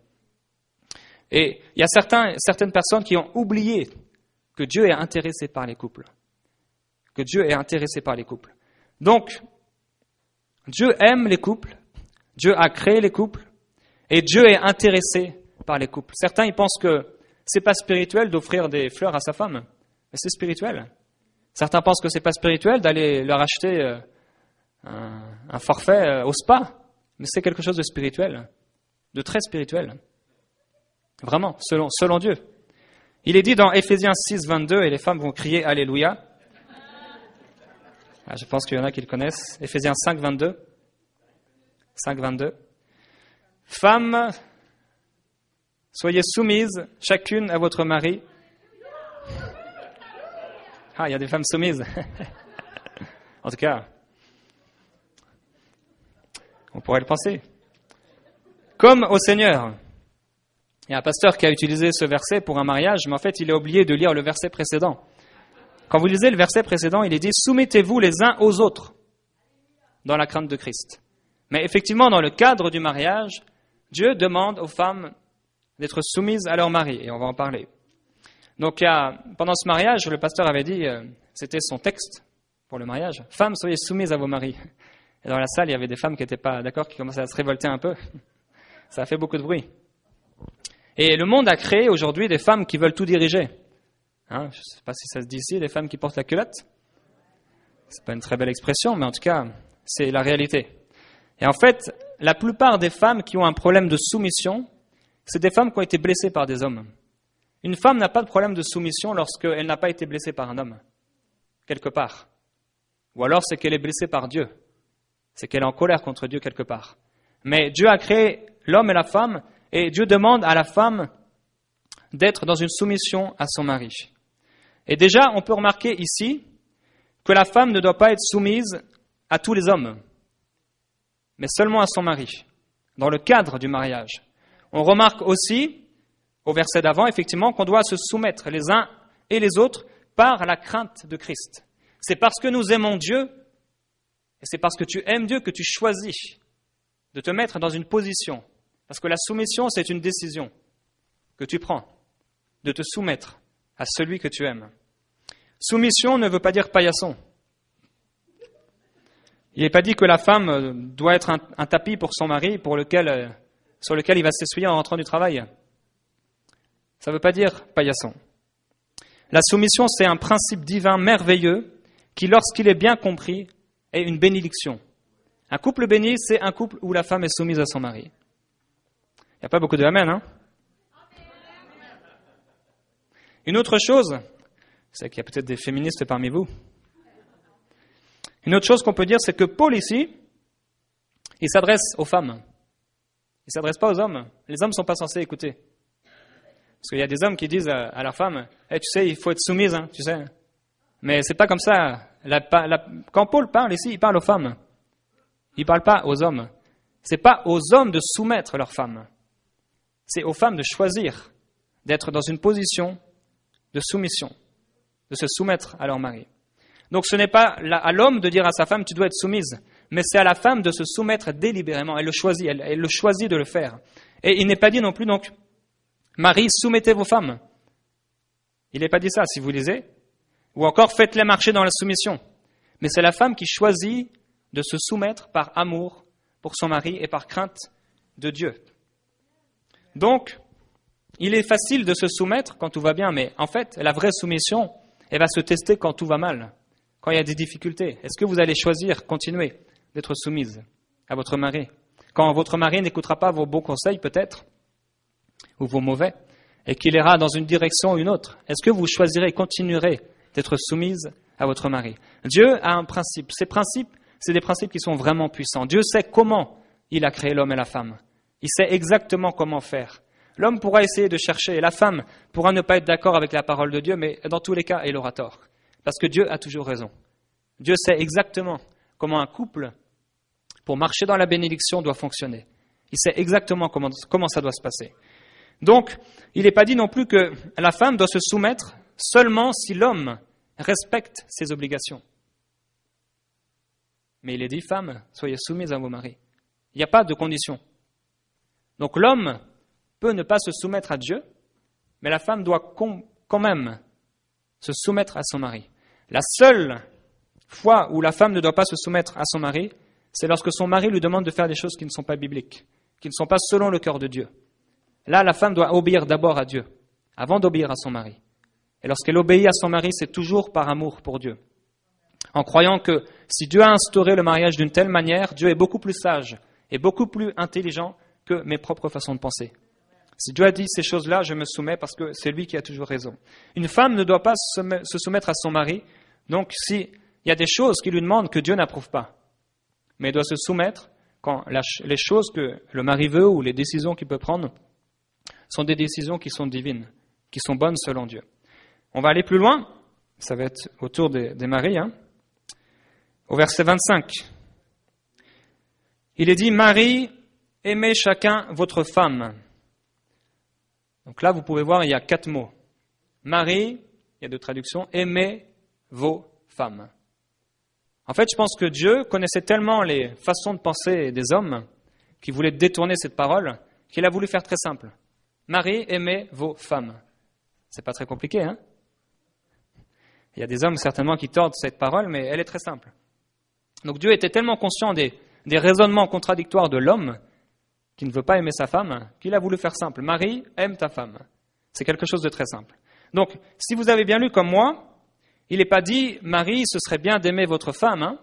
Et il y a certains, certaines personnes qui ont oublié que Dieu est intéressé par les couples. Que Dieu est intéressé par les couples. Donc, Dieu aime les couples, Dieu a créé les couples, et Dieu est intéressé par les couples. Certains, ils pensent que c'est pas spirituel d'offrir des fleurs à sa femme, mais c'est spirituel. Certains pensent que c'est pas spirituel d'aller leur acheter euh, un, un forfait euh, au spa, mais c'est quelque chose de spirituel, de très spirituel. Vraiment, selon, selon Dieu. Il est dit dans Éphésiens six, vingt-deux, et les femmes vont crier Alléluia. Ah, je pense qu'il y en a qui le connaissent. Éphésiens cinq, vingt-deux. cinq, vingt-deux. Femmes, soyez soumises, chacune à votre mari. Ah, il y a des femmes soumises. En tout cas, on pourrait le penser. Comme au Seigneur. Il y a un pasteur qui a utilisé ce verset pour un mariage, mais en fait, il a oublié de lire le verset précédent. Quand vous lisez le verset précédent, il est dit « Soumettez-vous les uns aux autres dans la crainte de Christ ». Mais effectivement, dans le cadre du mariage, Dieu demande aux femmes d'être soumises à leur mari, et on va en parler. Donc, il y a, pendant ce mariage, le pasteur avait dit, euh, c'était son texte pour le mariage, « Femmes, soyez soumises à vos maris ». Et dans la salle, il y avait des femmes qui n'étaient pas d'accord, qui commençaient à se révolter un peu. Ça a fait beaucoup de bruit. Et le monde a créé aujourd'hui des femmes qui veulent tout diriger. Hein, je ne sais pas si ça se dit ici, des femmes qui portent la culotte. C'est pas une très belle expression, mais en tout cas, c'est la réalité. Et en fait, la plupart des femmes qui ont un problème de soumission, c'est des femmes qui ont été blessées par des hommes. Une femme n'a pas de problème de soumission lorsqu'elle n'a pas été blessée par un homme, quelque part. Ou alors c'est qu'elle est blessée par Dieu. C'est qu'elle est en colère contre Dieu quelque part. Mais Dieu a créé l'homme et la femme, et Dieu demande à la femme d'être dans une soumission à son mari. Et déjà, on peut remarquer ici que la femme ne doit pas être soumise à tous les hommes, mais seulement à son mari, dans le cadre du mariage. On remarque aussi, au verset d'avant, effectivement, qu'on doit se soumettre les uns et les autres par la crainte de Christ. C'est parce que nous aimons Dieu, et c'est parce que tu aimes Dieu que tu choisis de te mettre dans une position. Parce que la soumission, c'est une décision que tu prends, de te soumettre à celui que tu aimes. Soumission ne veut pas dire paillasson. Il n'est pas dit que la femme doit être un, un tapis pour son mari pour lequel, sur lequel il va s'essuyer en rentrant du travail. Ça ne veut pas dire paillasson. La soumission, c'est un principe divin merveilleux qui, lorsqu'il est bien compris, est une bénédiction. Un couple béni, c'est un couple où la femme est soumise à son mari. Il n'y a pas beaucoup de amen, hein? Une autre chose, c'est qu'il y a peut-être des féministes parmi vous. Une autre chose qu'on peut dire, c'est que Paul ici, il s'adresse aux femmes. Il ne s'adresse pas aux hommes. Les hommes ne sont pas censés écouter. Parce qu'il y a des hommes qui disent à leur femme, hey, tu sais, il faut être soumise, hein, tu sais. Mais c'est pas comme ça. La, la, quand Paul parle ici, il parle aux femmes. Il ne parle pas aux hommes. Ce n'est pas aux hommes de soumettre leurs femmes. C'est aux femmes de choisir d'être dans une position de soumission, de se soumettre à leur mari. Donc ce n'est pas à l'homme de dire à sa femme, tu dois être soumise, mais c'est à la femme de se soumettre délibérément. Elle le choisit, elle, elle le choisit de le faire. Et il n'est pas dit non plus, donc, Marie, soumettez vos femmes. Il n'est pas dit ça, si vous lisez. Ou encore, faites-les marcher dans la soumission. Mais c'est la femme qui choisit de se soumettre par amour pour son mari et par crainte de Dieu. Donc, il est facile de se soumettre quand tout va bien, mais en fait, la vraie soumission, elle va se tester quand tout va mal, quand il y a des difficultés. Est-ce que vous allez choisir, continuer d'être soumise à votre mari? Quand votre mari n'écoutera pas vos bons conseils, peut-être, ou vos mauvais, et qu'il ira dans une direction ou une autre, est-ce que vous choisirez, continuerez d'être soumise à votre mari? Dieu a un principe. Ces principes, c'est des principes qui sont vraiment puissants. Dieu sait comment il a créé l'homme et la femme. Il sait exactement comment faire. L'homme pourra essayer de chercher, et la femme pourra ne pas être d'accord avec la parole de Dieu, mais dans tous les cas, elle aura tort. Parce que Dieu a toujours raison. Dieu sait exactement comment un couple, pour marcher dans la bénédiction, doit fonctionner. Il sait exactement comment, comment ça doit se passer. Donc, il n'est pas dit non plus que la femme doit se soumettre seulement si l'homme respecte ses obligations. Mais il est dit, femmes, soyez soumises à vos maris. Il n'y a pas de condition. Donc l'homme peut ne pas se soumettre à Dieu, mais la femme doit quand même se soumettre à son mari. La seule fois où la femme ne doit pas se soumettre à son mari, c'est lorsque son mari lui demande de faire des choses qui ne sont pas bibliques, qui ne sont pas selon le cœur de Dieu. Là, la femme doit obéir d'abord à Dieu, avant d'obéir à son mari. Et lorsqu'elle obéit à son mari, c'est toujours par amour pour Dieu. En croyant que si Dieu a instauré le mariage d'une telle manière, Dieu est beaucoup plus sage et beaucoup plus intelligent que mes propres façons de penser. Si Dieu a dit ces choses-là, je me soumets parce que c'est lui qui a toujours raison. Une femme ne doit pas se soumettre à son mari, donc s'il y a des choses qui lui demandent que Dieu n'approuve pas, mais elle doit se soumettre quand la, les choses que le mari veut ou les décisions qu'il peut prendre sont des décisions qui sont divines, qui sont bonnes selon Dieu. On va aller plus loin, ça va être autour des, des maris, hein. Au verset vingt-cinq. Il est dit, Marie, aimez chacun votre femme. Donc là, vous pouvez voir, il y a quatre mots. Marie, il y a deux traductions, aimez vos femmes. En fait, je pense que Dieu connaissait tellement les façons de penser des hommes qui voulaient détourner cette parole qu'il a voulu faire très simple. Marie, aimez vos femmes. C'est pas très compliqué, hein? Il y a des hommes certainement qui tordent cette parole, mais elle est très simple. Donc Dieu était tellement conscient des, des raisonnements contradictoires de l'homme qui ne veut pas aimer sa femme, qu'il a voulu faire simple. Marie, aime ta femme. C'est quelque chose de très simple. Donc, si vous avez bien lu comme moi, il n'est pas dit, Marie, ce serait bien d'aimer votre femme. Hein.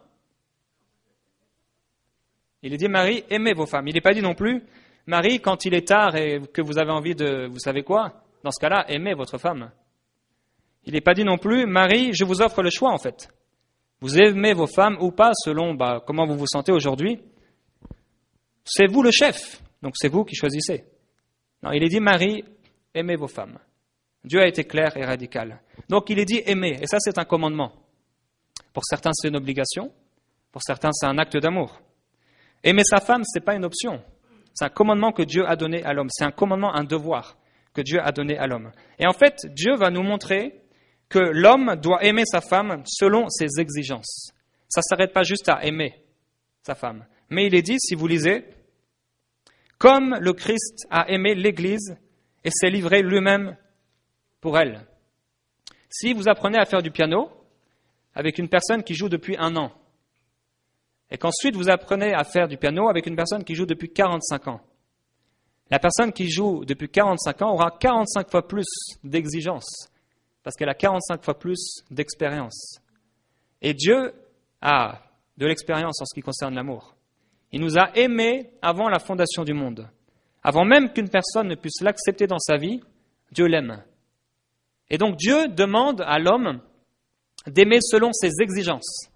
Il est dit, Marie, aimez vos femmes. Il n'est pas dit non plus, Marie, quand il est tard et que vous avez envie de, vous savez quoi, dans ce cas-là, aimez votre femme. Il n'est pas dit non plus, Marie, je vous offre le choix en fait. Vous aimez vos femmes ou pas, selon bah, comment vous vous sentez aujourd'hui. C'est vous le chef, donc c'est vous qui choisissez. Non, il est dit, Marie, aimez vos femmes. Dieu a été clair et radical. Donc il est dit aimer, et ça c'est un commandement. Pour certains c'est une obligation, pour certains c'est un acte d'amour. Aimer sa femme, ce n'est pas une option. C'est un commandement que Dieu a donné à l'homme. C'est un commandement, un devoir que Dieu a donné à l'homme. Et en fait, Dieu va nous montrer que l'homme doit aimer sa femme selon ses exigences. Ça ne s'arrête pas juste à aimer sa femme. Mais il est dit, si vous lisez, comme le Christ a aimé l'Église et s'est livré lui-même pour elle. Si vous apprenez à faire du piano avec une personne qui joue depuis un an, et qu'ensuite vous apprenez à faire du piano avec une personne qui joue depuis quarante-cinq ans, la personne qui joue depuis quarante-cinq ans aura quarante-cinq fois plus d'exigences, parce qu'elle a quarante-cinq fois plus d'expérience. Et Dieu a de l'expérience en ce qui concerne l'amour. Il nous a aimés avant la fondation du monde. Avant même qu'une personne ne puisse l'accepter dans sa vie, Dieu l'aime. Et donc Dieu demande à l'homme d'aimer selon ses exigences.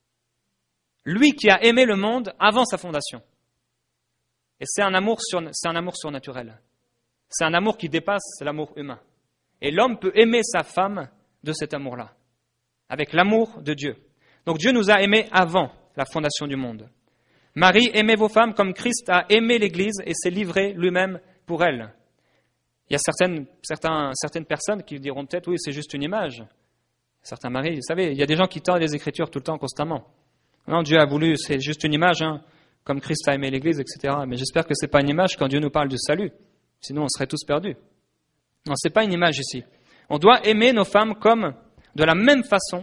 Lui qui a aimé le monde avant sa fondation. Et c'est un amour, sur, c'est un amour surnaturel. C'est un amour qui dépasse l'amour humain. Et l'homme peut aimer sa femme de cet amour-là, avec l'amour de Dieu. Donc Dieu nous a aimés avant la fondation du monde. Marie, aimez vos femmes comme Christ a aimé l'Église et s'est livré lui-même pour elle. Il y a certaines, certains, certaines personnes qui diront peut-être, oui, c'est juste une image. Certains maris, vous savez, il y a des gens qui tordent les Écritures tout le temps, constamment. Non, Dieu a voulu, c'est juste une image, hein, comme Christ a aimé l'Église, et cetera. Mais j'espère que ce n'est pas une image quand Dieu nous parle du salut. Sinon, on serait tous perdus. Non, ce n'est pas une image ici. On doit aimer nos femmes comme de la même façon,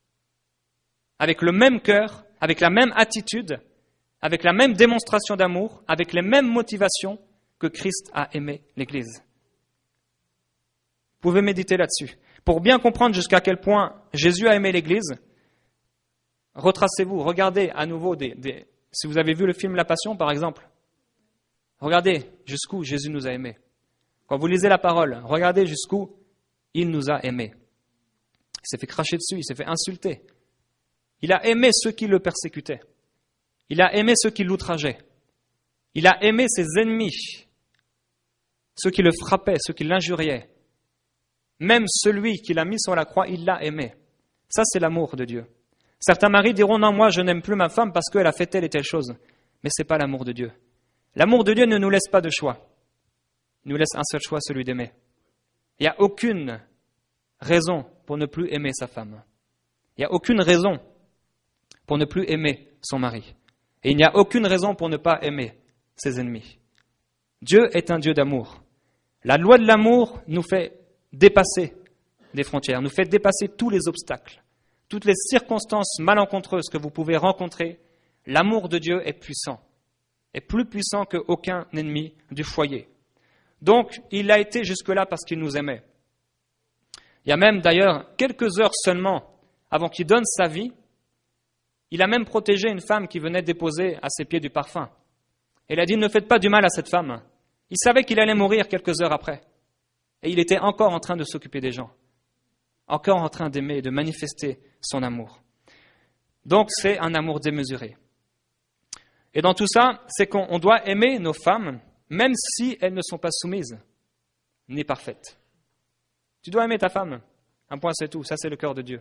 avec le même cœur, avec la même attitude, avec la même démonstration d'amour, avec les mêmes motivations que Christ a aimé l'Église. Vous pouvez méditer là-dessus. Pour bien comprendre jusqu'à quel point Jésus a aimé l'Église, retracez-vous, regardez à nouveau, des, des, si vous avez vu le film La Passion par exemple, regardez jusqu'où Jésus nous a aimés. Quand vous lisez la parole, regardez jusqu'où il nous a aimés. Il s'est fait cracher dessus, il s'est fait insulter. Il a aimé ceux qui le persécutaient. Il a aimé ceux qui l'outrageaient. Il a aimé ses ennemis, ceux qui le frappaient, ceux qui l'injuriaient. Même celui qui l'a mis sur la croix, il l'a aimé. Ça, c'est l'amour de Dieu. Certains maris diront, non, moi, je n'aime plus ma femme parce qu'elle a fait telle et telle chose. Mais ce n'est pas l'amour de Dieu. L'amour de Dieu ne nous laisse pas de choix. Il nous laisse un seul choix, celui d'aimer. Il n'y a aucune raison pour ne plus aimer sa femme. Il n'y a aucune raison pour ne plus aimer son mari. Et il n'y a aucune raison pour ne pas aimer ses ennemis. Dieu est un Dieu d'amour. La loi de l'amour nous fait dépasser des frontières, nous fait dépasser tous les obstacles, toutes les circonstances malencontreuses que vous pouvez rencontrer. L'amour de Dieu est puissant, est plus puissant qu'aucun ennemi du foyer. Donc, il a été jusque-là parce qu'il nous aimait. Il y a même d'ailleurs quelques heures seulement avant qu'il donne sa vie, il a même protégé une femme qui venait déposer à ses pieds du parfum. Il a dit, ne faites pas du mal à cette femme. Il savait qu'il allait mourir quelques heures après. Et il était encore en train de s'occuper des gens, encore en train d'aimer et de manifester son amour. Donc c'est un amour démesuré. Et dans tout ça, c'est qu'on doit aimer nos femmes, même si elles ne sont pas soumises, ni parfaites. Tu dois aimer ta femme. Un point, c'est tout. Ça, c'est le cœur de Dieu.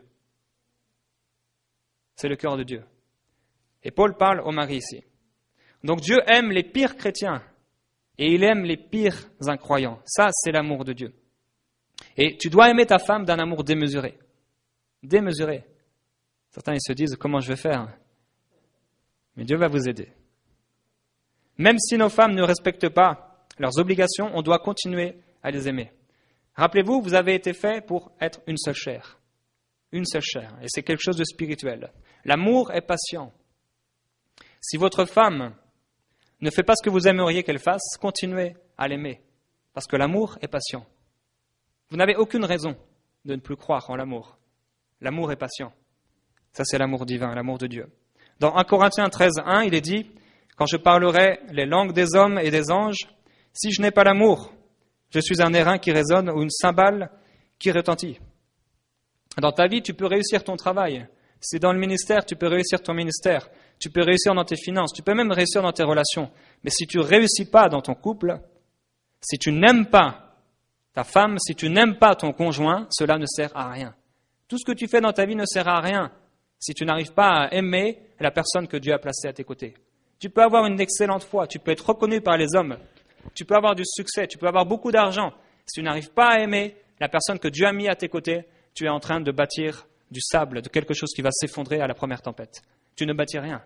C'est le cœur de Dieu. Et Paul parle au mari ici. Donc Dieu aime les pires chrétiens et il aime les pires incroyants. Ça, c'est l'amour de Dieu. Et tu dois aimer ta femme d'un amour démesuré. Démesuré. Certains ils se disent, comment je vais faire? Mais Dieu va vous aider. Même si nos femmes ne respectent pas leurs obligations, on doit continuer à les aimer. Rappelez-vous, vous avez été fait pour être une seule chair. Une seule chair. Et c'est quelque chose de spirituel. L'amour est patient. Si votre femme ne fait pas ce que vous aimeriez qu'elle fasse, continuez à l'aimer, parce que l'amour est patient. Vous n'avez aucune raison de ne plus croire en l'amour. L'amour est patient. Ça, c'est l'amour divin, l'amour de Dieu. Dans un Corinthiens treize, un, il est dit « Quand je parlerai les langues des hommes et des anges, si je n'ai pas l'amour, je suis un airain qui résonne ou une cymbale qui retentit. » Dans ta vie, tu peux réussir ton travail. Si dans le ministère, tu peux réussir ton ministère. Tu peux réussir dans tes finances. Tu peux même réussir dans tes relations. Mais si tu ne réussis pas dans ton couple, si tu n'aimes pas ta femme, si tu n'aimes pas ton conjoint, cela ne sert à rien. Tout ce que tu fais dans ta vie ne sert à rien si tu n'arrives pas à aimer la personne que Dieu a placée à tes côtés. Tu peux avoir une excellente foi, tu peux être reconnu par les hommes, tu peux avoir du succès, tu peux avoir beaucoup d'argent. Si tu n'arrives pas à aimer la personne que Dieu a mis à tes côtés, tu es en train de bâtir du sable, de quelque chose qui va s'effondrer à la première tempête. Tu ne bâtis rien.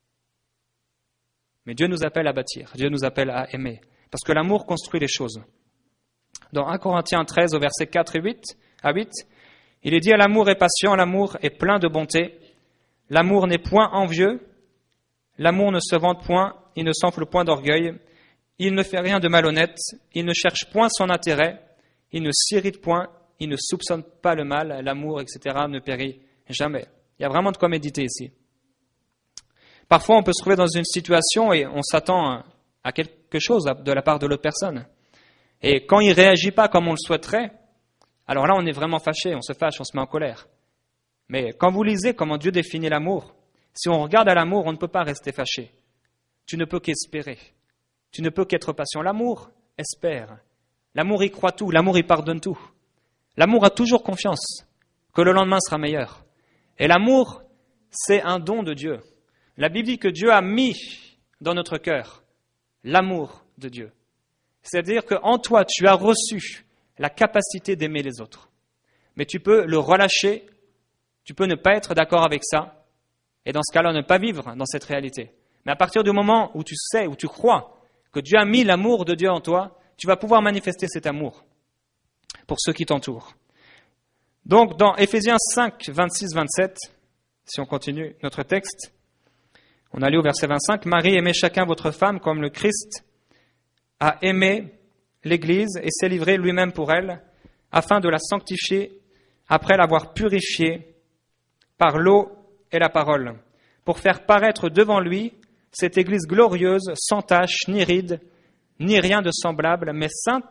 Mais Dieu nous appelle à bâtir, Dieu nous appelle à aimer, parce que l'amour construit les choses. Dans un Corinthiens treize, au verset quatre et huit, à huit, il est dit « L'amour est patient, l'amour est plein de bonté, l'amour n'est point envieux, l'amour ne se vante point, il ne s'enfle point d'orgueil, il ne fait rien de malhonnête, il ne cherche point son intérêt, il ne s'irrite point, il ne soupçonne pas le mal, l'amour, et cetera ne périt jamais. » Il y a vraiment de quoi méditer ici. Parfois, on peut se trouver dans une situation et on s'attend à quelque chose de la part de l'autre personne. Et quand il ne réagit pas comme on le souhaiterait, alors là, on est vraiment fâché, on se fâche, on se met en colère. Mais quand vous lisez comment Dieu définit l'amour, si on regarde à l'amour, on ne peut pas rester fâché. Tu ne peux qu'espérer. Tu ne peux qu'être patient. L'amour espère. L'amour y croit tout. L'amour y pardonne tout. L'amour a toujours confiance que le lendemain sera meilleur. Et l'amour, c'est un don de Dieu. La Bible dit que Dieu a mis dans notre cœur l'amour de Dieu. C'est-à-dire qu'en toi, tu as reçu la capacité d'aimer les autres. Mais tu peux le relâcher, tu peux ne pas être d'accord avec ça, et dans ce cas-là, ne pas vivre dans cette réalité. Mais à partir du moment où tu sais, où tu crois que Dieu a mis l'amour de Dieu en toi, tu vas pouvoir manifester cet amour pour ceux qui t'entourent. Donc, dans Éphésiens cinq, vingt-six, vingt-sept, si on continue notre texte, on allait au verset vingt-cinq, « Marie, aimez chacun votre femme comme le Christ a aimé l'Église et s'est livré lui-même pour elle, afin de la sanctifier après l'avoir purifiée par l'eau et la parole, pour faire paraître devant lui cette Église glorieuse, sans tache, ni ride, ni rien de semblable, mais sainte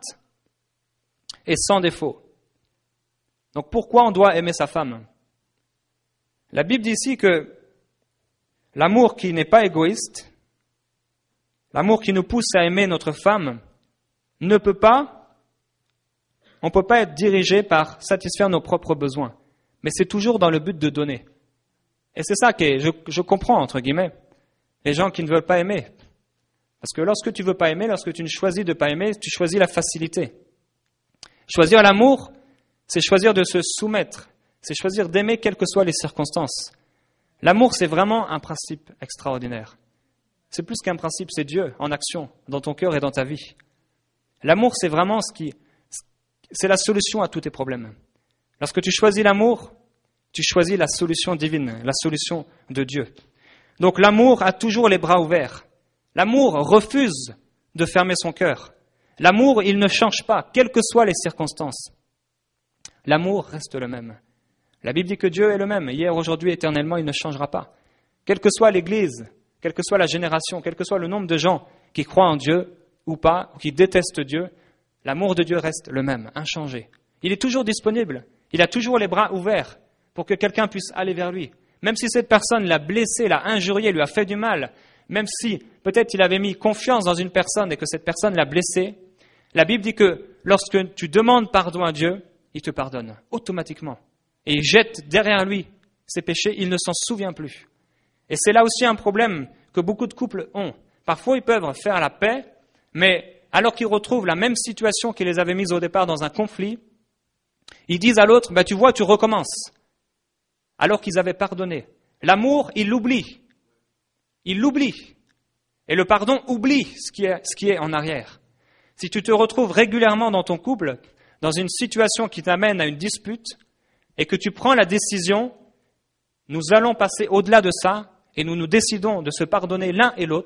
et sans défaut. » Donc pourquoi on doit aimer sa femme ? La Bible dit ici que l'amour qui n'est pas égoïste, l'amour qui nous pousse à aimer notre femme, ne peut pas, on ne peut pas être dirigé par satisfaire nos propres besoins. Mais c'est toujours dans le but de donner. Et c'est ça que je, je comprends, entre guillemets, les gens qui ne veulent pas aimer. Parce que lorsque tu ne veux pas aimer, lorsque tu ne choisis de ne pas aimer, tu choisis la facilité. Choisir l'amour, c'est choisir de se soumettre. C'est choisir d'aimer quelles que soient les circonstances. L'amour, c'est vraiment un principe extraordinaire. C'est plus qu'un principe, c'est Dieu en action, dans ton cœur et dans ta vie. L'amour, c'est vraiment ce qui, c'est la solution à tous tes problèmes. Lorsque tu choisis l'amour, tu choisis la solution divine, la solution de Dieu. Donc l'amour a toujours les bras ouverts. L'amour refuse de fermer son cœur. L'amour, il ne change pas, quelles que soient les circonstances. L'amour reste le même. La Bible dit que Dieu est le même, hier, aujourd'hui, éternellement, il ne changera pas. Quelle que soit l'Église, quelle que soit la génération, quel que soit le nombre de gens qui croient en Dieu ou pas, ou qui détestent Dieu, l'amour de Dieu reste le même, inchangé. Il est toujours disponible, il a toujours les bras ouverts pour que quelqu'un puisse aller vers lui. Même si cette personne l'a blessé, l'a injurié, lui a fait du mal, même si peut-être il avait mis confiance dans une personne et que cette personne l'a blessé, la Bible dit que lorsque tu demandes pardon à Dieu, il te pardonne automatiquement. Et il jette derrière lui ses péchés, il ne s'en souvient plus. Et c'est là aussi un problème que beaucoup de couples ont. Parfois, ils peuvent faire la paix, mais alors qu'ils retrouvent la même situation qui les avait mis au départ dans un conflit, ils disent à l'autre, bah, tu vois, tu recommences. Alors qu'ils avaient pardonné. L'amour, il l'oublie. Il l'oublie. Et le pardon oublie ce qui est, ce qui est en arrière. Si tu te retrouves régulièrement dans ton couple, dans une situation qui t'amène à une dispute, et que tu prends la décision, nous allons passer au-delà de ça, et nous nous décidons de se pardonner l'un et l'autre,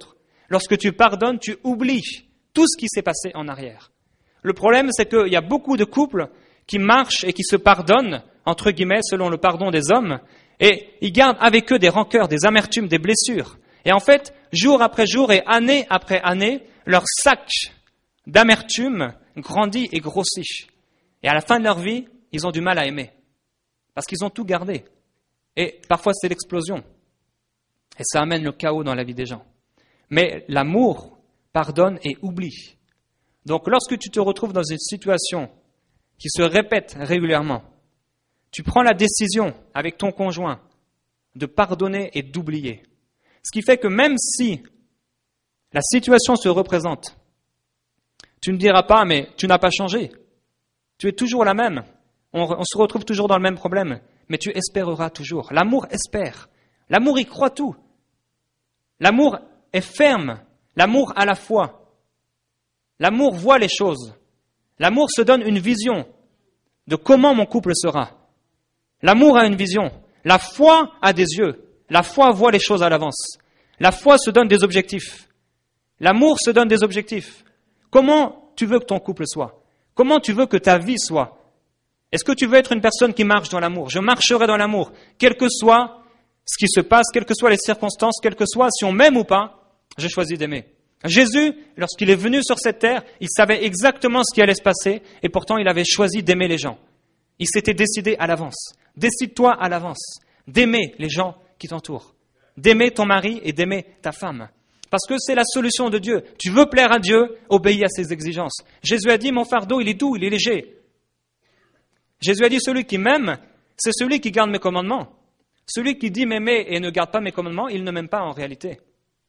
Lorsque tu pardonnes, tu oublies tout ce qui s'est passé en arrière. Le problème, c'est qu'il y a beaucoup de couples qui marchent et qui se pardonnent, entre guillemets, selon le pardon des hommes, et ils gardent avec eux des rancœurs, des amertumes, des blessures. Et en fait, jour après jour et année après année, leur sac d'amertume grandit et grossit. Et à la fin de leur vie, ils ont du mal à aimer. Parce qu'ils ont tout gardé. Et parfois, c'est l'explosion. Et ça amène le chaos dans la vie des gens. Mais l'amour pardonne et oublie. Donc, lorsque tu te retrouves dans une situation qui se répète régulièrement, tu prends la décision avec ton conjoint de pardonner et d'oublier. Ce qui fait que même si la situation se représente, tu ne diras pas, mais tu n'as pas changé. Tu es toujours la même. On, on se retrouve toujours dans le même problème. Mais tu espéreras toujours. L'amour espère. L'amour y croit tout. L'amour est ferme. L'amour a la foi. L'amour voit les choses. L'amour se donne une vision de comment mon couple sera. L'amour a une vision. La foi a des yeux. La foi voit les choses à l'avance. La foi se donne des objectifs. L'amour se donne des objectifs. Comment tu veux que ton couple soit? Comment tu veux que ta vie soit? Est-ce que tu veux être une personne qui marche dans l'amour? Je marcherai dans l'amour, quel que soit ce qui se passe, quelles que soient les circonstances, quel que soit si on m'aime ou pas, je choisis d'aimer. Jésus, lorsqu'il est venu sur cette terre, il savait exactement ce qui allait se passer et pourtant il avait choisi d'aimer les gens. Il s'était décidé à l'avance. Décide-toi à l'avance d'aimer les gens qui t'entourent, d'aimer ton mari et d'aimer ta femme. Parce que c'est la solution de Dieu. Tu veux plaire à Dieu, obéis à ses exigences. Jésus a dit, mon fardeau, il est doux, il est léger. Jésus a dit, celui qui m'aime, c'est celui qui garde mes commandements. Celui qui dit m'aimer et ne garde pas mes commandements, il ne m'aime pas en réalité.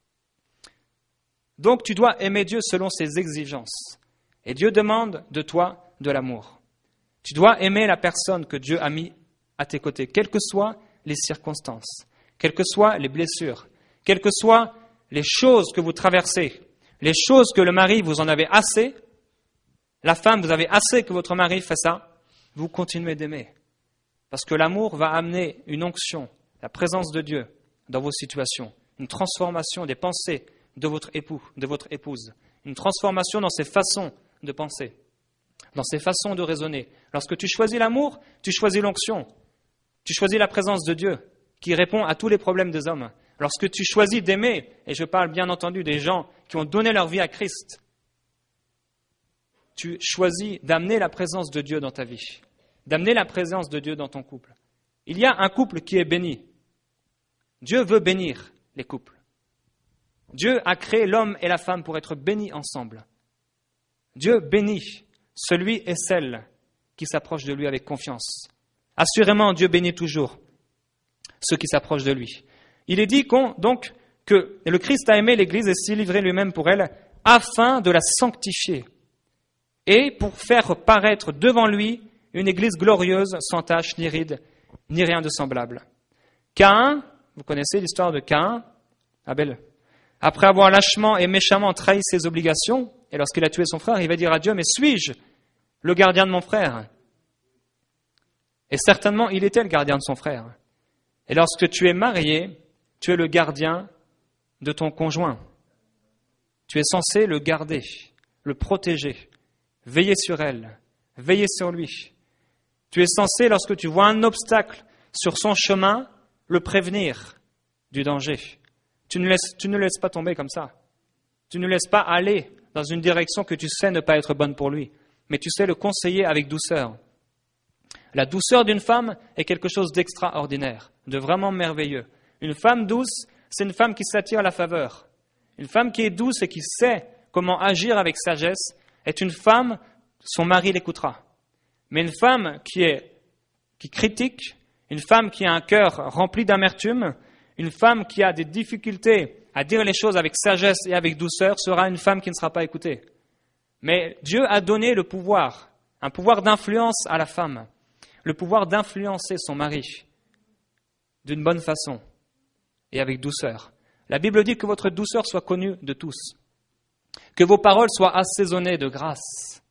Donc tu dois aimer Dieu selon ses exigences. Et Dieu demande de toi de l'amour. Tu dois aimer la personne que Dieu a mis à tes côtés, quelles que soient les circonstances, quelles que soient les blessures, quelles que soient les choses que vous traversez, les choses que le mari, vous en avez assez, la femme, vous avez assez que votre mari fasse ça, vous continuez d'aimer. Parce que l'amour va amener une onction, la présence de Dieu dans vos situations, une transformation des pensées de votre époux, de votre épouse, une transformation dans ses façons de penser, dans ses façons de raisonner. Lorsque tu choisis l'amour, tu choisis l'onction, tu choisis la présence de Dieu qui répond à tous les problèmes des hommes. Lorsque tu choisis d'aimer, et je parle bien entendu des gens qui ont donné leur vie à Christ, tu choisis d'amener la présence de Dieu dans ta vie, d'amener la présence de Dieu dans ton couple. Il y a un couple qui est béni. Dieu veut bénir les couples. Dieu a créé l'homme et la femme pour être bénis ensemble. Dieu bénit celui et celle qui s'approchent de lui avec confiance. Assurément, Dieu bénit toujours ceux qui s'approchent de lui. Il est dit qu'on, donc que le Christ a aimé l'Église et s'est livré lui-même pour elle afin de la sanctifier et pour faire paraître devant lui une Église glorieuse, sans tache, ni ride, ni rien de semblable. Caïn, vous connaissez l'histoire de Caïn, Abel. Après avoir lâchement et méchamment trahi ses obligations, et lorsqu'il a tué son frère, il va dire à Dieu, mais suis-je le gardien de mon frère? Et certainement, il était le gardien de son frère. Et lorsque tu es marié, tu es le gardien de ton conjoint. Tu es censé le garder, le protéger, veiller sur elle, veiller sur lui. Tu es censé, lorsque tu vois un obstacle sur son chemin, le prévenir du danger. Tu ne laisses, tu ne laisses pas tomber comme ça. Tu ne laisses pas aller dans une direction que tu sais ne pas être bonne pour lui, mais tu sais le conseiller avec douceur. La douceur d'une femme est quelque chose d'extraordinaire, de vraiment merveilleux. Une femme douce, c'est une femme qui s'attire la faveur. Une femme qui est douce et qui sait comment agir avec sagesse est une femme, son mari l'écoutera. Mais une femme qui est, qui critique, une femme qui a un cœur rempli d'amertume, une femme qui a des difficultés à dire les choses avec sagesse et avec douceur sera une femme qui ne sera pas écoutée. Mais Dieu a donné le pouvoir, un pouvoir d'influence à la femme, le pouvoir d'influencer son mari d'une bonne façon et avec douceur. La Bible dit que votre douceur soit connue de tous, que vos paroles soient assaisonnées de grâce.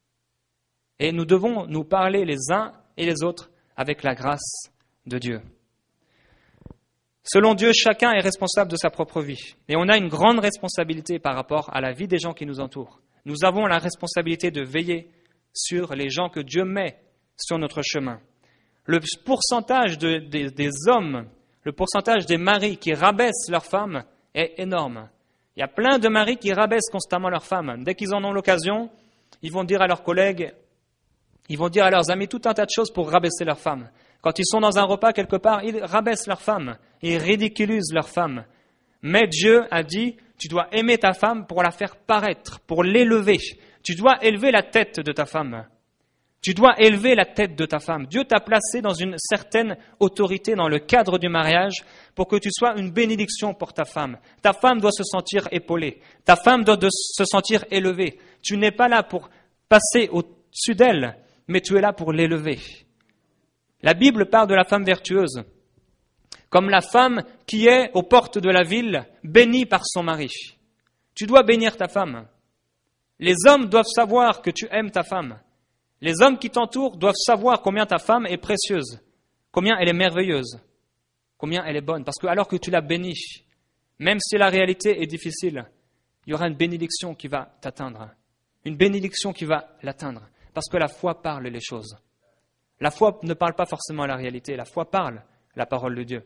Et nous devons nous parler les uns et les autres avec la grâce de Dieu. Selon Dieu, chacun est responsable de sa propre vie. Et on a une grande responsabilité par rapport à la vie des gens qui nous entourent. Nous avons la responsabilité de veiller sur les gens que Dieu met sur notre chemin. Le pourcentage de, de, des hommes, le pourcentage des maris qui rabaissent leurs femmes est énorme. Il y a plein de maris qui rabaissent constamment leurs femmes. Dès qu'ils en ont l'occasion, ils vont dire à leurs collègues, ils vont dire à leurs amis tout un tas de choses pour rabaisser leurs femmes. Quand ils sont dans un repas quelque part, ils rabaissent leurs femmes, ils ridiculisent leurs femmes. Mais Dieu a dit, tu dois aimer ta femme pour la faire paraître, pour l'élever. Tu dois élever la tête de ta femme. Tu dois élever la tête de ta femme. Dieu t'a placé dans une certaine autorité dans le cadre du mariage pour que tu sois une bénédiction pour ta femme. Ta femme doit se sentir épaulée. Ta femme doit se sentir élevée. Tu n'es pas là pour passer au-dessus d'elle, mais tu es là pour l'élever. La Bible parle de la femme vertueuse comme la femme qui est aux portes de la ville, bénie par son mari. Tu dois bénir ta femme. Les hommes doivent savoir que tu aimes ta femme. Les hommes qui t'entourent doivent savoir combien ta femme est précieuse, combien elle est merveilleuse, combien elle est bonne. Parce que alors que tu la bénis, même si la réalité est difficile, il y aura une bénédiction qui va t'atteindre. Une bénédiction qui va l'atteindre. Parce que la foi parle les choses. La foi ne parle pas forcément la réalité, la foi parle la parole de Dieu.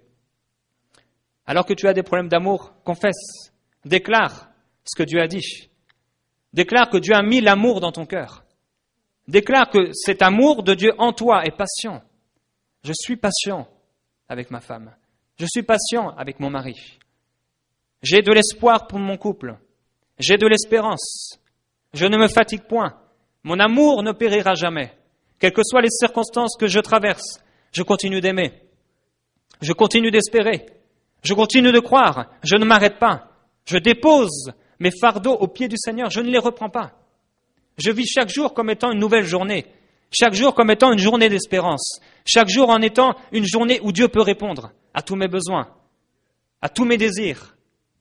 Alors que tu as des problèmes d'amour, confesse, déclare ce que Dieu a dit. Déclare que Dieu a mis l'amour dans ton cœur. Déclare que cet amour de Dieu en toi est patient. Je suis patient avec ma femme. Je suis patient avec mon mari. J'ai de l'espoir pour mon couple. J'ai de l'espérance. Je ne me fatigue point. Mon amour ne périra jamais. Quelles que soient les circonstances que je traverse, je continue d'aimer. Je continue d'espérer. Je continue de croire. Je ne m'arrête pas. Je dépose mes fardeaux aux pieds du Seigneur. Je ne les reprends pas. Je vis chaque jour comme étant une nouvelle journée. Chaque jour comme étant une journée d'espérance. Chaque jour en étant une journée où Dieu peut répondre à tous mes besoins, à tous mes désirs,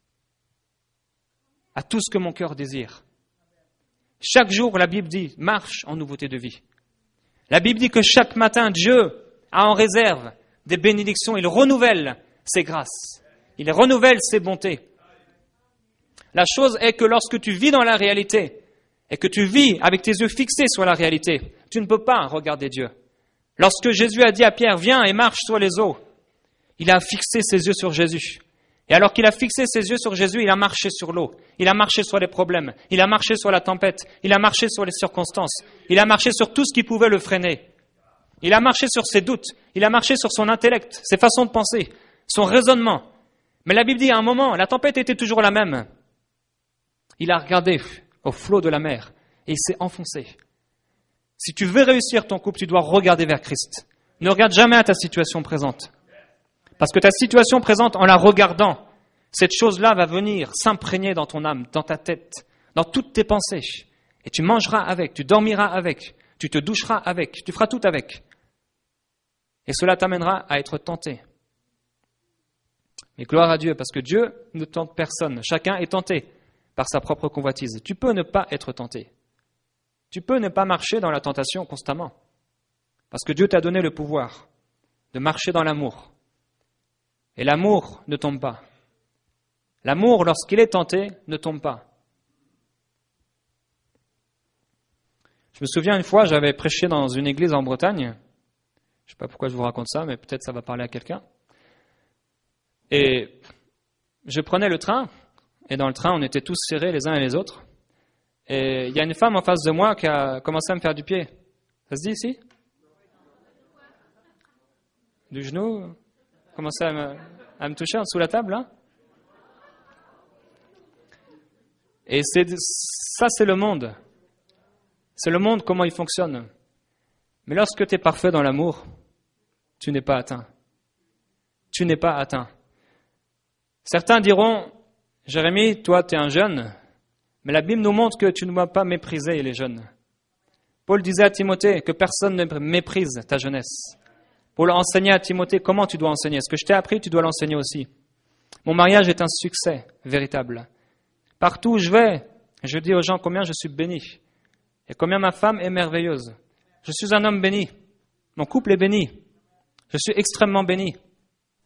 à tout ce que mon cœur désire. Chaque jour, la Bible dit, marche en nouveauté de vie. La Bible dit que chaque matin, Dieu a en réserve des bénédictions. Il renouvelle ses grâces. Il renouvelle ses bontés. La chose est que lorsque tu vis dans la réalité et que tu vis avec tes yeux fixés sur la réalité, tu ne peux pas regarder Dieu. Lorsque Jésus a dit à Pierre, viens et marche sur les eaux, il a fixé ses yeux sur Jésus. Et alors qu'il a fixé ses yeux sur Jésus, il a marché sur l'eau, il a marché sur les problèmes, il a marché sur la tempête, il a marché sur les circonstances, il a marché sur tout ce qui pouvait le freiner. Il a marché sur ses doutes, il a marché sur son intellect, ses façons de penser, son raisonnement. Mais la Bible dit à un moment, la tempête était toujours la même. Il a regardé au flot de la mer et il s'est enfoncé. Si tu veux réussir ton couple, tu dois regarder vers Christ. Ne regarde jamais à ta situation présente. Parce que ta situation présente, en la regardant, cette chose-là va venir s'imprégner dans ton âme, dans ta tête, dans toutes tes pensées. Et tu mangeras avec, tu dormiras avec, tu te doucheras avec, tu feras tout avec. Et cela t'amènera à être tenté. Mais gloire à Dieu, parce que Dieu ne tente personne. Chacun est tenté par sa propre convoitise. Tu peux ne pas être tenté. Tu peux ne pas marcher dans la tentation constamment. Parce que Dieu t'a donné le pouvoir de marcher dans l'amour. Et l'amour ne tombe pas. L'amour, lorsqu'il est tenté, ne tombe pas. Je me souviens une fois, j'avais prêché dans une église en Bretagne. Je ne sais pas pourquoi je vous raconte ça, mais peut-être ça va parler à quelqu'un. Et je prenais le train, et dans le train, on était tous serrés les uns et les autres. Et il y a une femme en face de moi qui a commencé à me faire du pied. Ça se dit ici ? Du genou ? Commencer à me, à me toucher en dessous de la table, là. Et c'est, ça, c'est le monde. C'est le monde, comment il fonctionne. Mais lorsque tu es parfait dans l'amour, tu n'es pas atteint. Tu n'es pas atteint. Certains diront, Jérémie, toi, tu es un jeune, mais la Bible nous montre que tu ne dois pas mépriser les jeunes. Paul disait à Timothée que personne ne méprise ta jeunesse. Pour enseigner à Timothée comment tu dois enseigner. Ce que je t'ai appris, tu dois l'enseigner aussi. Mon mariage est un succès véritable. Partout où je vais, je dis aux gens combien je suis béni et combien ma femme est merveilleuse. Je suis un homme béni. Mon couple est béni. Je suis extrêmement béni.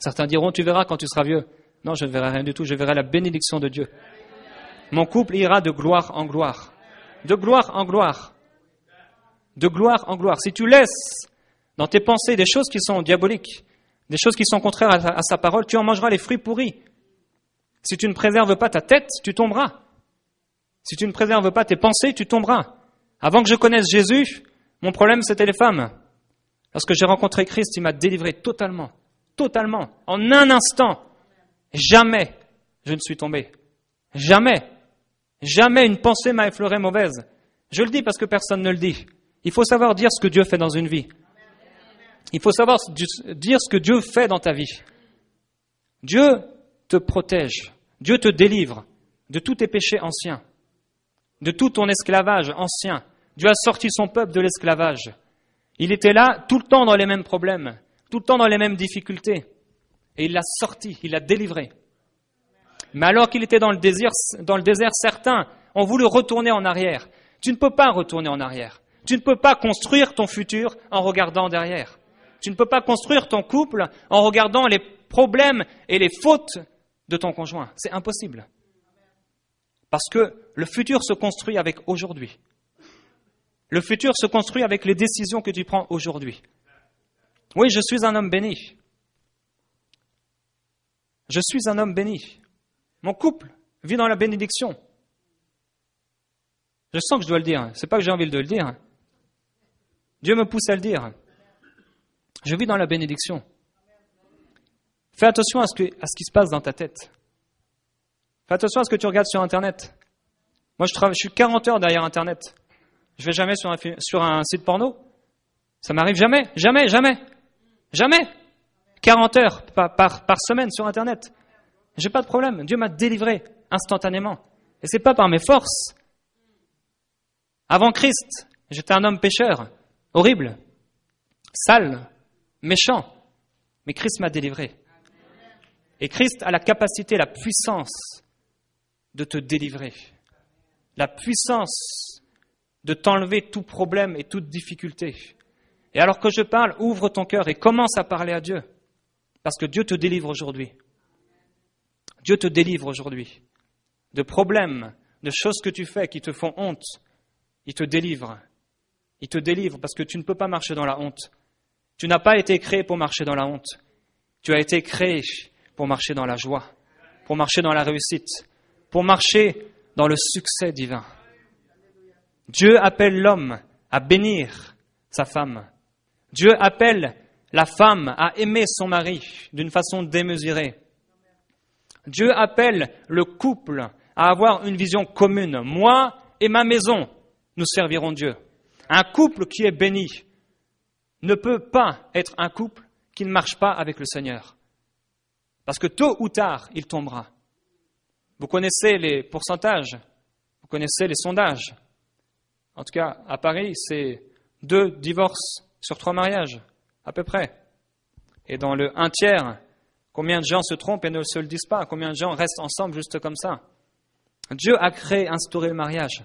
Certains diront, tu verras quand tu seras vieux. Non, je ne verrai rien du tout, je verrai la bénédiction de Dieu. Mon couple ira de gloire en gloire. De gloire en gloire. De gloire en gloire. Si tu laisses dans tes pensées des choses qui sont diaboliques, des choses qui sont contraires à, à sa parole, tu en mangeras les fruits pourris. Si tu ne préserves pas ta tête, tu tomberas. Si tu ne préserves pas tes pensées, tu tomberas. Avant que je connaisse Jésus, mon problème c'était les femmes. Lorsque j'ai rencontré Christ, il m'a délivré totalement, totalement, en un instant. Jamais je ne suis tombé. Jamais. Jamais une pensée m'a effleuré mauvaise. Je le dis parce que personne ne le dit. Il faut savoir dire ce que Dieu fait dans une vie. Il faut savoir dire ce que Dieu fait dans ta vie. Dieu te protège. Dieu te délivre de tous tes péchés anciens, de tout ton esclavage ancien. Dieu a sorti son peuple de l'esclavage. Il était là tout le temps dans les mêmes problèmes, tout le temps dans les mêmes difficultés. Et il l'a sorti, il l'a délivré. Mais alors qu'il était dans le désert, dans le désert, certains ont voulu retourner en arrière. Tu ne peux pas retourner en arrière. Tu ne peux pas construire ton futur en regardant derrière. Tu ne peux pas construire ton couple en regardant les problèmes et les fautes de ton conjoint. C'est impossible. Parce que le futur se construit avec aujourd'hui. Le futur se construit avec les décisions que tu prends aujourd'hui. Oui, je suis un homme béni. Je suis un homme béni. Mon couple vit dans la bénédiction. Je sens que je dois le dire. C'est pas que j'ai envie de le dire. Dieu me pousse à le dire. Je vis dans la bénédiction. Fais attention à ce, que, à ce qui se passe dans ta tête. Fais attention à ce que tu regardes sur Internet. Moi, je, travaille, je suis quarante heures derrière Internet. Je vais jamais sur un, sur un site porno. Ça m'arrive jamais, jamais, jamais, jamais. quarante heures par, par, par semaine sur Internet. J'ai pas de problème. Dieu m'a délivré instantanément. Et c'est pas par mes forces. Avant Christ, j'étais un homme pécheur, horrible, sale, méchant. Mais Christ m'a délivré. Et Christ a la capacité, la puissance de te délivrer. La puissance de t'enlever tout problème et toute difficulté. Et alors que je parle, ouvre ton cœur et commence à parler à Dieu. Parce que Dieu te délivre aujourd'hui. Dieu te délivre aujourd'hui. De problèmes, de choses que tu fais qui te font honte. Il te délivre. Il te délivre parce que tu ne peux pas marcher dans la honte. Tu n'as pas été créé pour marcher dans la honte. Tu as été créé pour marcher dans la joie, pour marcher dans la réussite, pour marcher dans le succès divin. Dieu appelle l'homme à bénir sa femme. Dieu appelle la femme à aimer son mari d'une façon démesurée. Dieu appelle le couple à avoir une vision commune. Moi et ma maison, nous servirons Dieu. Un couple qui est béni ne peut pas être un couple qui ne marche pas avec le Seigneur. Parce que tôt ou tard, il tombera. Vous connaissez les pourcentages, vous connaissez les sondages. En tout cas, à Paris, c'est deux divorces sur trois mariages, à peu près. Et dans le un tiers, combien de gens se trompent et ne se le disent pas? Combien de gens restent ensemble juste comme ça? Dieu a créé, instauré le mariage.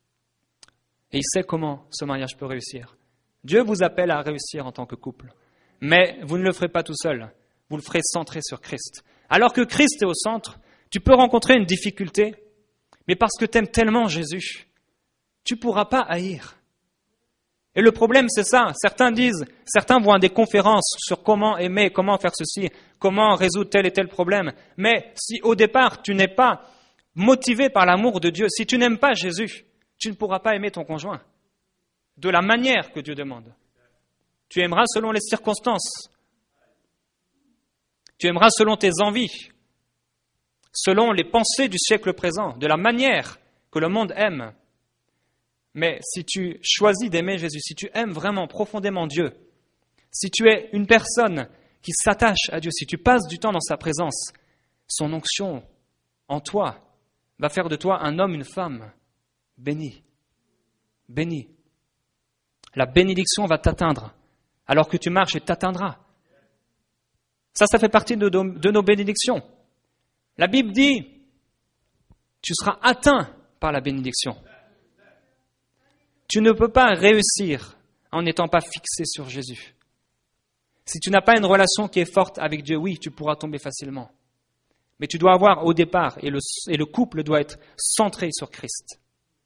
Et il sait comment ce mariage peut réussir. Dieu vous appelle à réussir en tant que couple. Mais vous ne le ferez pas tout seul. Vous le ferez centré sur Christ. Alors que Christ est au centre, tu peux rencontrer une difficulté, mais parce que tu aimes tellement Jésus, tu ne pourras pas haïr. Et le problème, c'est ça. Certains disent, certains vont à des conférences sur comment aimer, comment faire ceci, comment résoudre tel et tel problème. Mais si au départ, tu n'es pas motivé par l'amour de Dieu, si tu n'aimes pas Jésus, tu ne pourras pas aimer ton conjoint de la manière que Dieu demande. Tu aimeras selon les circonstances. Tu aimeras selon tes envies, selon les pensées du siècle présent, de la manière que le monde aime. Mais si tu choisis d'aimer Jésus, si tu aimes vraiment profondément Dieu, si tu es une personne qui s'attache à Dieu, si tu passes du temps dans sa présence, son onction en toi va faire de toi un homme, une femme béni, béni. La bénédiction va t'atteindre, alors que tu marches et t'atteindras. Ça, ça fait partie de, de, de nos bénédictions. La Bible dit, tu seras atteint par la bénédiction. Tu ne peux pas réussir en n'étant pas fixé sur Jésus. Si tu n'as pas une relation qui est forte avec Dieu, oui, tu pourras tomber facilement. Mais tu dois avoir au départ, et le, et le couple doit être centré sur Christ.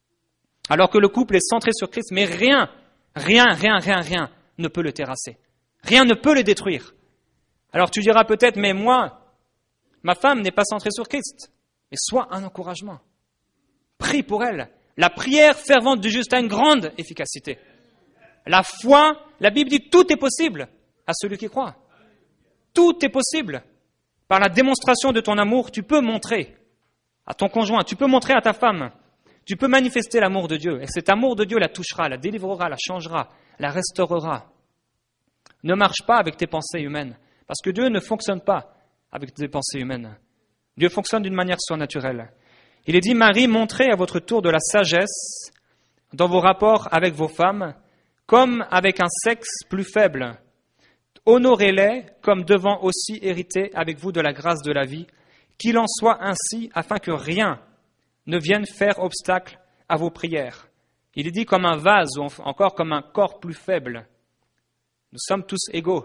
Alors que le couple est centré sur Christ, mais rien, rien, rien, rien, rien ne peut le terrasser. Rien ne peut le détruire. Alors tu diras peut-être, mais moi, ma femme n'est pas centrée sur Christ. Mais sois un encouragement. Prie pour elle. La prière fervente du juste a une grande efficacité. La foi, la Bible dit tout est possible à celui qui croit. Tout est possible. Par la démonstration de ton amour, tu peux montrer à ton conjoint, tu peux montrer à ta femme, tu peux manifester l'amour de Dieu. Et cet amour de Dieu la touchera, la délivrera, la changera, la restaurera. Ne marche pas avec tes pensées humaines, parce que Dieu ne fonctionne pas avec tes pensées humaines. Dieu fonctionne d'une manière surnaturelle. Il est dit, Marie, montrez à votre tour de la sagesse dans vos rapports avec vos femmes, comme avec un sexe plus faible. Honorez-les comme devant aussi hériter avec vous de la grâce de la vie, qu'il en soit ainsi afin que rien ne vienne faire obstacle à vos prières. Il est dit comme un vase ou encore comme un corps plus faible. Nous sommes tous égaux.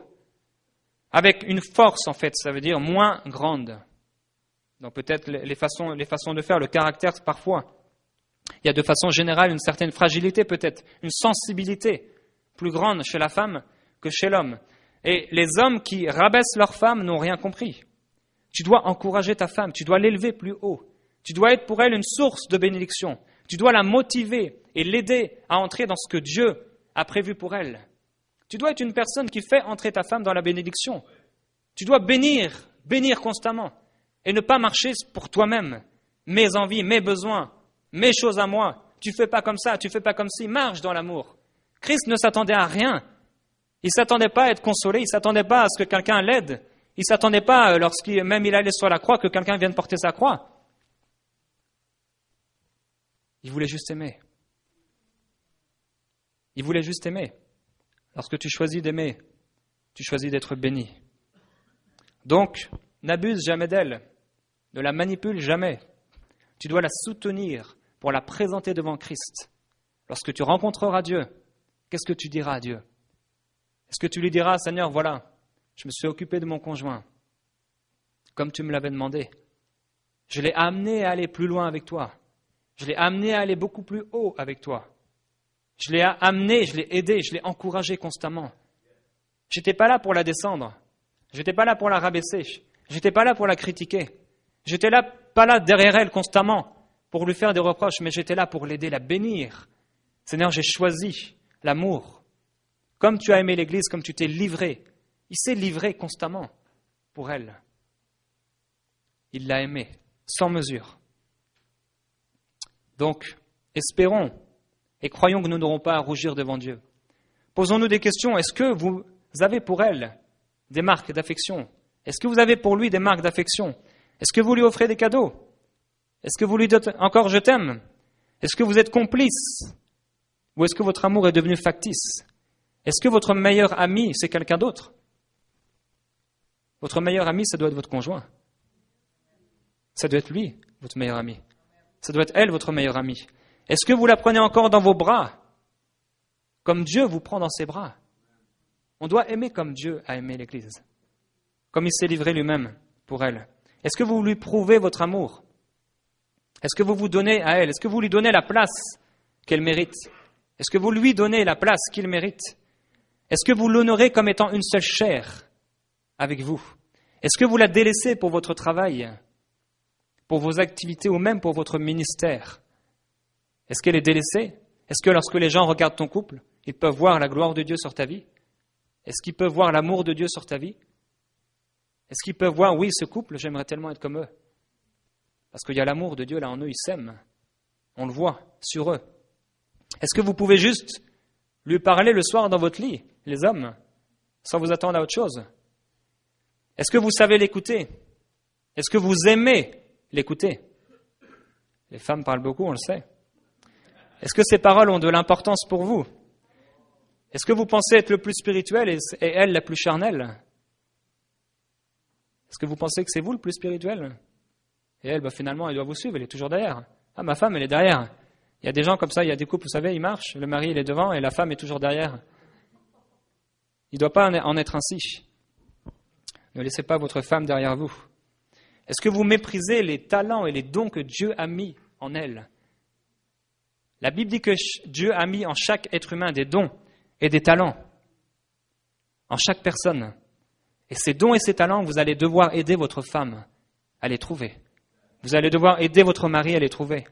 Avec une force, en fait, ça veut dire moins grande. Donc peut-être les façons, les façons de faire, le caractère parfois. Il y a de façon générale une certaine fragilité peut-être, une sensibilité plus grande chez la femme que chez l'homme. Et les hommes qui rabaissent leurs femmes n'ont rien compris. Tu dois encourager ta femme, tu dois l'élever plus haut. Tu dois être pour elle une source de bénédiction. Tu dois la motiver et l'aider à entrer dans ce que Dieu a prévu pour elle. Tu dois être une personne qui fait entrer ta femme dans la bénédiction. Tu dois bénir, bénir constamment et ne pas marcher pour toi-même. Mes envies, mes besoins, mes choses à moi. Tu fais pas comme ça, tu fais pas comme ci. Marche dans l'amour. Christ ne s'attendait à rien. Il ne s'attendait pas à être consolé, il ne s'attendait pas à ce que quelqu'un l'aide. Il ne s'attendait pas, lorsqu'il même il allait sur la croix, que quelqu'un vienne porter sa croix. Il voulait juste aimer. Il voulait juste aimer. Lorsque tu choisis d'aimer, tu choisis d'être béni. Donc, n'abuse jamais d'elle. Ne la manipule jamais. Tu dois la soutenir pour la présenter devant Christ. Lorsque tu rencontreras Dieu, qu'est-ce que tu diras à Dieu ? Est-ce que tu lui diras, Seigneur, voilà, je me suis occupé de mon conjoint, comme tu me l'avais demandé. Je l'ai amené à aller plus loin avec toi. Je l'ai amené à aller beaucoup plus haut avec toi. Je l'ai amené, je l'ai aidé, je l'ai encouragé constamment. Je n'étais pas là pour la descendre. Je n'étais pas là pour la rabaisser. Je n'étais pas là pour la critiquer. Je n'étais là, pas là derrière elle constamment pour lui faire des reproches, mais j'étais là pour l'aider, la bénir. Seigneur, j'ai choisi l'amour. Comme tu as aimé l'Église, comme tu t'es livré. Il s'est livré constamment pour elle. Il l'a aimée, sans mesure. Donc, espérons et croyons que nous n'aurons pas à rougir devant Dieu. Posons-nous des questions. Est-ce que vous avez pour elle des marques d'affection ? Est-ce que vous avez pour lui des marques d'affection ? Est-ce que vous lui offrez des cadeaux ? Est-ce que vous lui dites encore « je t'aime » ? Est-ce que vous êtes complice ? Ou est-ce que votre amour est devenu factice ? Est-ce que votre meilleur ami, c'est quelqu'un d'autre ? Votre meilleur ami, ça doit être votre conjoint. Ça doit être lui, votre meilleur ami. Ça doit être elle, votre meilleure amie. Est-ce que vous la prenez encore dans vos bras, comme Dieu vous prend dans ses bras ? On doit aimer comme Dieu a aimé l'Église, comme il s'est livré lui-même pour elle. Est-ce que vous lui prouvez votre amour ? Est-ce que vous vous donnez à elle ? Est-ce que vous lui donnez la place qu'elle mérite ? Est-ce que vous lui donnez la place qu'il mérite ? Est-ce que vous l'honorez comme étant une seule chair avec vous ? Est-ce que vous la délaissez pour votre travail, pour vos activités ou même pour votre ministère ? Est-ce qu'elle est délaissée ? Est-ce que lorsque les gens regardent ton couple, ils peuvent voir la gloire de Dieu sur ta vie ? Est-ce qu'ils peuvent voir l'amour de Dieu sur ta vie ? Est-ce qu'ils peuvent voir, oui, ce couple, j'aimerais tellement être comme eux ? Parce qu'il y a l'amour de Dieu là en eux, ils s'aiment. On le voit sur eux. Est-ce que vous pouvez juste lui parler le soir dans votre lit, les hommes, sans vous attendre à autre chose ? Est-ce que vous savez l'écouter ? Est-ce que vous aimez l'écouter ? Les femmes parlent beaucoup, on le sait. Est-ce que ces paroles ont de l'importance pour vous ? Est-ce que vous pensez être le plus spirituel et elle la plus charnelle ? Est-ce que vous pensez que c'est vous le plus spirituel ? Et elle, bah, finalement, elle doit vous suivre, elle est toujours derrière. Ah, ma femme, elle est derrière. Il y a des gens comme ça, il y a des couples, vous savez, ils marchent, le mari, il est devant et la femme est toujours derrière. Il ne doit pas en être ainsi. Ne laissez pas votre femme derrière vous. Est-ce que vous méprisez les talents et les dons que Dieu a mis en elle? La Bible dit que Dieu a mis en chaque être humain des dons et des talents. En chaque personne. Et ces dons et ces talents, vous allez devoir aider votre femme à les trouver. Vous allez devoir aider votre mari à les trouver.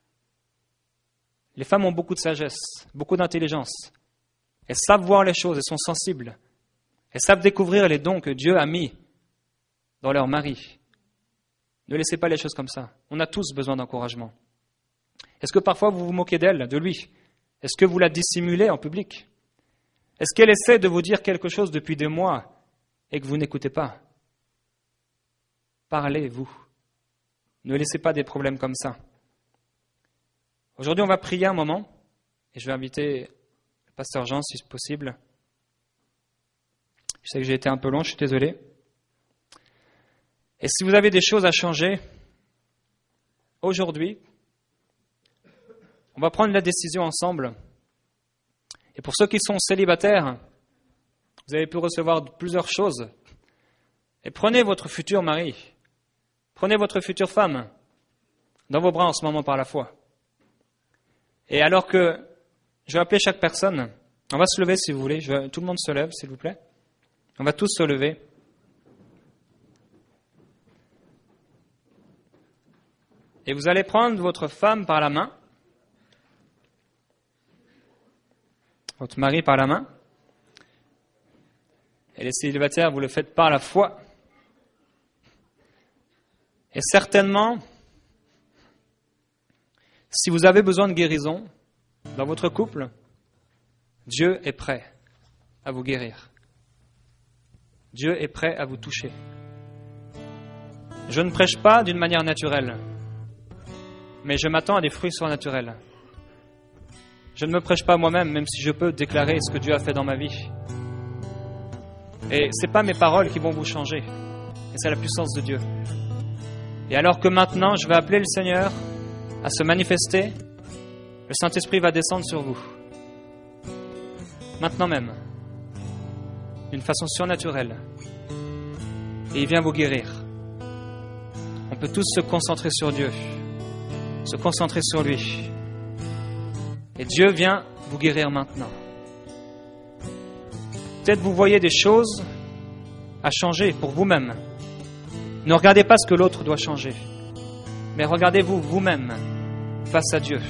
Les femmes ont beaucoup de sagesse, beaucoup d'intelligence. Elles savent voir les choses, elles sont sensibles. Elles savent découvrir les dons que Dieu a mis dans leur mari. Ne laissez pas les choses comme ça. On a tous besoin d'encouragement. Est-ce que parfois vous vous moquez d'elle, de lui? Est-ce que vous la dissimulez en public? Est-ce qu'elle essaie de vous dire quelque chose depuis des mois et que vous n'écoutez pas? Parlez-vous. Ne laissez pas des problèmes comme ça. Aujourd'hui, on va prier un moment et je vais inviter le pasteur Jean, si c'est possible. Je sais que j'ai été un peu long, je suis désolé. Et si vous avez des choses à changer, aujourd'hui, on va prendre la décision ensemble. Et pour ceux qui sont célibataires, vous avez pu recevoir plusieurs choses. Et prenez votre futur mari, prenez votre future femme dans vos bras en ce moment par la foi. Et alors que je vais appeler chaque personne, on va se lever si vous voulez, je veux, tout le monde se lève s'il vous plaît. On va tous se lever. Et vous allez prendre votre femme par la main, votre mari par la main. Et les célibataires, vous le faites par la foi. Et certainement, si vous avez besoin de guérison dans votre couple, Dieu est prêt à vous guérir. Dieu est prêt à vous toucher. Je ne prêche pas d'une manière naturelle, mais je m'attends à des fruits surnaturels. Je ne me prêche pas moi-même, même si je peux déclarer ce que Dieu a fait dans ma vie. Et ce n'est pas mes paroles qui vont vous changer, mais c'est la puissance de Dieu. Et alors que maintenant, je vais appeler le Seigneur à se manifester, le Saint-Esprit va descendre sur vous. Maintenant même, d'une façon surnaturelle. Et il vient vous guérir. On peut tous se concentrer sur Dieu, se concentrer sur lui. Et Dieu vient vous guérir maintenant. Peut-être vous voyez des choses à changer pour vous-même. Ne regardez pas ce que l'autre doit changer, mais regardez-vous vous-même face à Dieu.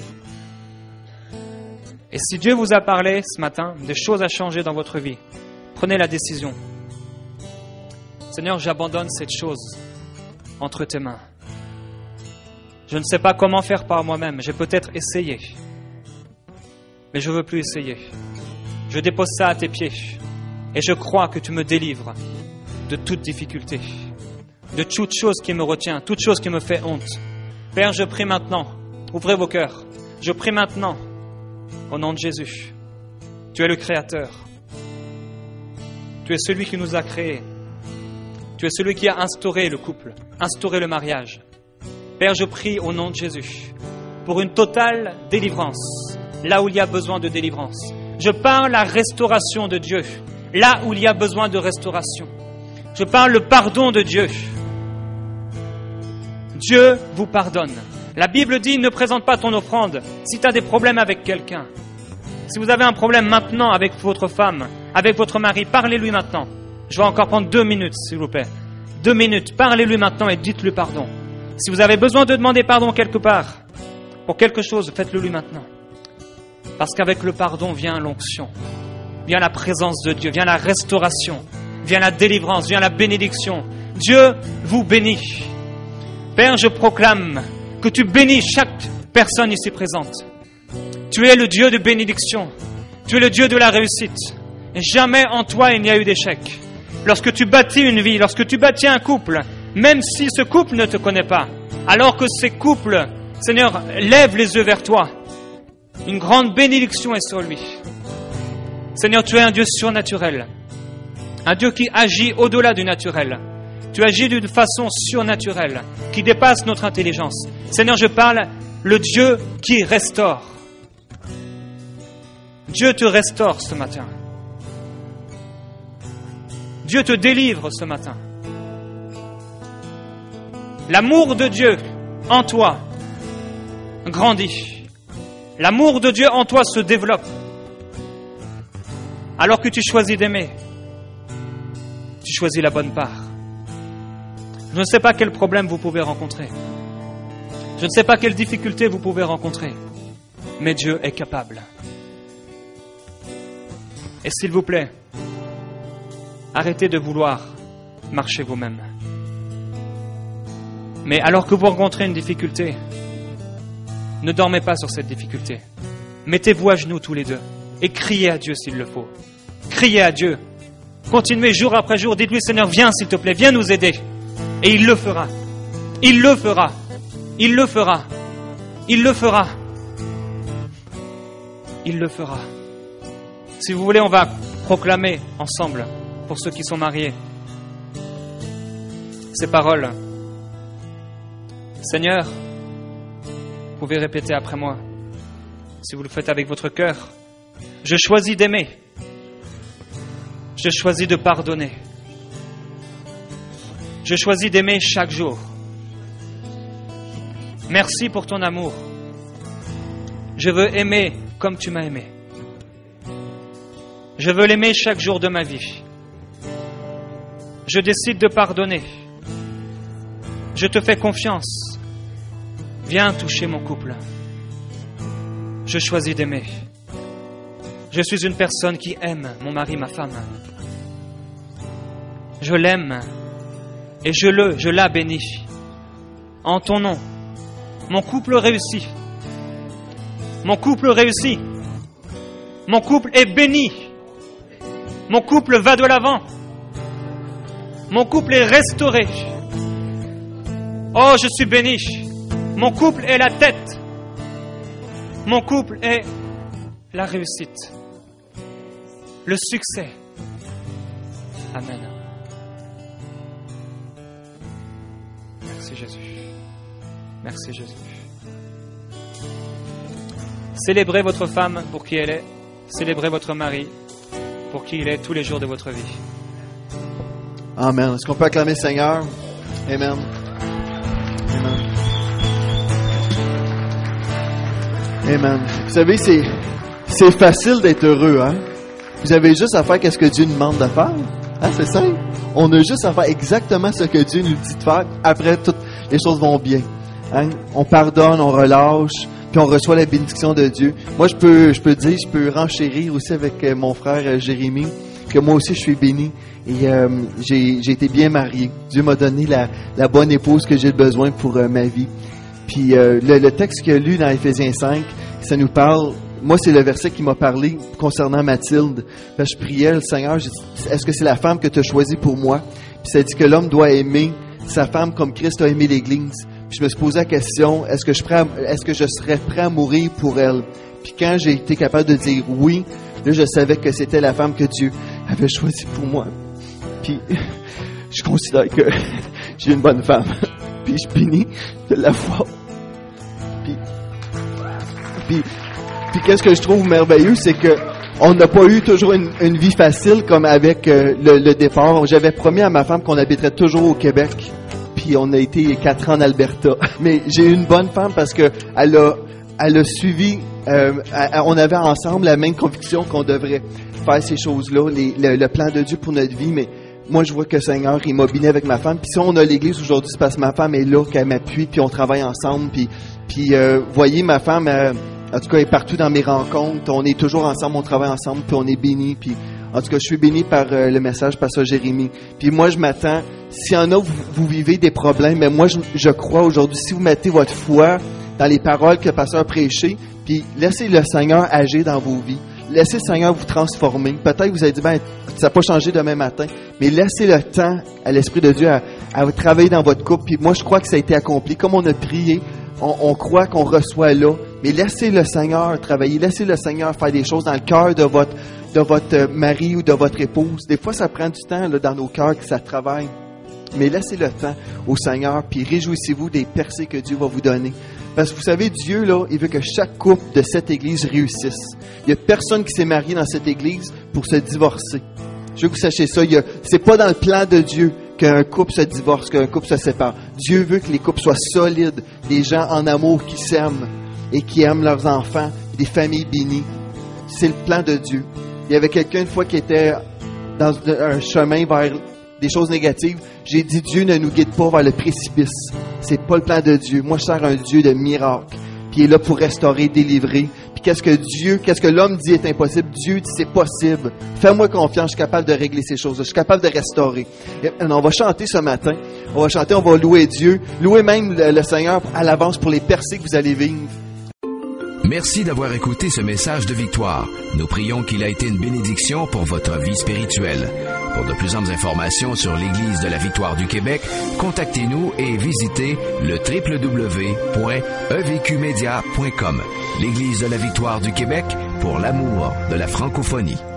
Et si Dieu vous a parlé ce matin des choses à changer dans votre vie, prenez la décision. Seigneur, j'abandonne cette chose entre tes mains. Je ne sais pas comment faire par moi-même. J'ai peut-être essayé, mais je ne veux plus essayer. Je dépose ça à tes pieds et je crois que tu me délivres de toute difficulté, de toute chose qui me retient, toute chose qui me fait honte. Père, je prie maintenant, ouvrez vos cœurs. Je prie maintenant, au nom de Jésus. Tu es le Créateur. Tu es celui qui nous a créés. Tu es celui qui a instauré le couple, instauré le mariage. Père, je prie au nom de Jésus pour une totale délivrance, là où il y a besoin de délivrance. Je parle la restauration de Dieu, là où il y a besoin de restauration. Je parle le pardon de Dieu. Dieu vous pardonne. La Bible dit, ne présente pas ton offrande si tu as des problèmes avec quelqu'un. Si vous avez un problème maintenant avec votre femme, avec votre mari, parlez-lui maintenant. Je vais encore prendre deux minutes, s'il vous plaît. Deux minutes, parlez-lui maintenant et dites-lui pardon. Si vous avez besoin de demander pardon quelque part, pour quelque chose, faites-le lui maintenant. Parce qu'avec le pardon vient l'onction, vient la présence de Dieu, vient la restauration, vient la délivrance, vient la bénédiction. Dieu vous bénit. Père, je proclame que tu bénis chaque personne ici présente. Tu es le Dieu de bénédiction. Tu es le Dieu de la réussite. Et jamais en toi il n'y a eu d'échec. Lorsque tu bâtis une vie, lorsque tu bâtis un couple, même si ce couple ne te connaît pas, alors que ces couples, Seigneur, lèvent les yeux vers toi, une grande bénédiction est sur lui. Seigneur, tu es un Dieu surnaturel, un Dieu qui agit au-delà du naturel. Tu agis d'une façon surnaturelle, qui dépasse notre intelligence. Seigneur, je parle le Dieu qui restaure. Dieu te restaure ce matin. Dieu te délivre ce matin. L'amour de Dieu en toi grandit. L'amour de Dieu en toi se développe. Alors que tu choisis d'aimer, tu choisis la bonne part. Je ne sais pas quel problème vous pouvez rencontrer. Je ne sais pas quelle difficulté vous pouvez rencontrer. Mais Dieu est capable. Et s'il vous plaît, arrêtez de vouloir marcher vous-même. Mais alors que vous rencontrez une difficulté, ne dormez pas sur cette difficulté. Mettez-vous à genoux tous les deux et criez à Dieu s'il le faut. Criez à Dieu. Continuez jour après jour. Dites-lui, Seigneur, viens s'il te plaît, viens nous aider. Et il le fera. Il le fera. Il le fera. Il le fera. Il le fera. Si vous voulez, on va proclamer ensemble, pour ceux qui sont mariés, ces paroles. Seigneur, vous pouvez répéter après moi, si vous le faites avec votre cœur. Je choisis d'aimer. Je choisis de pardonner. Je choisis d'aimer chaque jour. Merci pour ton amour. Je veux aimer comme tu m'as aimé. Je veux l'aimer chaque jour de ma vie. Je décide de pardonner. Je te fais confiance. Viens toucher mon couple. Je choisis d'aimer. Je suis une personne qui aime mon mari, ma femme. Je l'aime et je le, je la bénis. En ton nom, mon couple réussit. Mon couple réussit. Mon couple est béni. Mon couple va de l'avant. Mon couple est restauré. Oh, je suis béni. Mon couple est la tête. Mon couple est la réussite. Le succès. Amen. Merci Jésus. Merci Jésus. Célébrez votre femme pour qui elle est. Célébrez votre mari pour qui il est tous les jours de votre vie.
Amen. Est-ce qu'on peut acclamer le Seigneur? Amen. Amen. Amen. Vous savez, c'est, c'est facile d'être heureux, hein? Vous avez juste à faire ce que Dieu nous demande de faire. Hein? C'est simple. On a juste à faire exactement ce que Dieu nous dit de faire. Après, toutes les choses vont bien. Hein? On pardonne, on relâche, puis on reçoit la bénédiction de Dieu. Moi, je peux, je peux dire, je peux renchérir aussi avec mon frère Jérémie, que moi aussi, je suis béni. Et euh, j'ai, j'ai été bien marié. Dieu m'a donné la, la bonne épouse que j'ai besoin pour euh, ma vie. Puis euh, le, le texte qu'il a lu dans Éphésiens cinq, ça nous parle... Moi, c'est le verset qui m'a parlé concernant Mathilde. Là, je priais le Seigneur, j'ai dit, est-ce que c'est la femme que tu as choisie pour moi? Puis ça dit que l'homme doit aimer sa femme comme Christ a aimé l'Église. Puis je me suis posé la question, est-ce que je prêt à, est-ce que je serais prêt à mourir pour elle? Puis quand j'ai été capable de dire oui, là, je savais que c'était la femme que Dieu avait choisie pour moi. Puis je considère que j'ai une bonne femme. Puis je bénis de la foi. Puis, puis Puis qu'est-ce que je trouve merveilleux, c'est que on n'a pas eu toujours une, une vie facile comme avec euh, le, le départ. J'avais promis à ma femme qu'on habiterait toujours au Québec, puis on a été quatre ans en Alberta. Mais j'ai eu une bonne femme parce que elle a, elle a suivi. Euh, elle, on avait ensemble la même conviction qu'on devrait faire ces choses-là, les, le, le plan de Dieu pour notre vie. Mais moi, je vois que le Seigneur, il m'a béni avec ma femme. Puis si on a l'Église aujourd'hui, c'est parce que ma femme est là, qu'elle m'appuie, puis on travaille ensemble. Puis, puis euh, voyez, ma femme. Euh, En tout cas, elle est partout dans mes rencontres. On est toujours ensemble, on travaille ensemble, puis on est bénis. Puis, en tout cas, je suis béni par euh, le message Pasteur Jérémie. Puis moi, je m'attends, s'il y en a, vous, vous vivez des problèmes, mais moi, je, je crois aujourd'hui, si vous mettez votre foi dans les paroles que le pasteur prêchait, puis laissez le Seigneur agir dans vos vies. Laissez le Seigneur vous transformer. Peut-être que vous avez dit, ben, ça n'a pas changé demain matin, mais laissez le temps à l'Esprit de Dieu à, à travailler dans votre couple. Puis moi, je crois que ça a été accompli. Comme on a prié, on, on croit qu'on reçoit là. Mais laissez le Seigneur travailler, laissez le Seigneur faire des choses dans le cœur de votre, de votre mari ou de votre épouse. Des fois, ça prend du temps là, dans nos cœurs que ça travaille. Mais laissez le temps au Seigneur, puis réjouissez-vous des percées que Dieu va vous donner. Parce que vous savez, Dieu, là, il veut que chaque couple de cette Église réussisse. Il n'y a personne qui s'est marié dans cette Église pour se divorcer. Je veux que vous sachiez ça. Il y a, c'est pas dans le plan de Dieu qu'un couple se divorce, qu'un couple se sépare. Dieu veut que les couples soient solides, des gens en amour qui s'aiment et qui aiment leurs enfants, des familles bénies. C'est le plan de Dieu. Il y avait quelqu'un une fois qui était dans un chemin vers des choses négatives. J'ai dit, Dieu ne nous guide pas vers le précipice. C'est pas le plan de Dieu. Moi, je sers un Dieu de miracles. Puis il est là pour restaurer, délivrer. Puis qu'est-ce que Dieu, qu'est-ce que l'homme dit est impossible, Dieu dit c'est possible. Fais-moi confiance, je suis capable de régler ces choses-là. Je suis capable de restaurer. Et on va chanter ce matin. On va chanter, on va louer Dieu. Louer même le, le Seigneur à l'avance pour les percées que vous allez vivre.
Merci d'avoir écouté ce message de victoire. Nous prions qu'il a été une bénédiction pour votre vie spirituelle. Pour de plus amples informations sur l'Église de la Victoire du Québec, contactez-nous et visitez le w w w point e v q media point com. L'Église de la Victoire du Québec pour l'amour de la francophonie.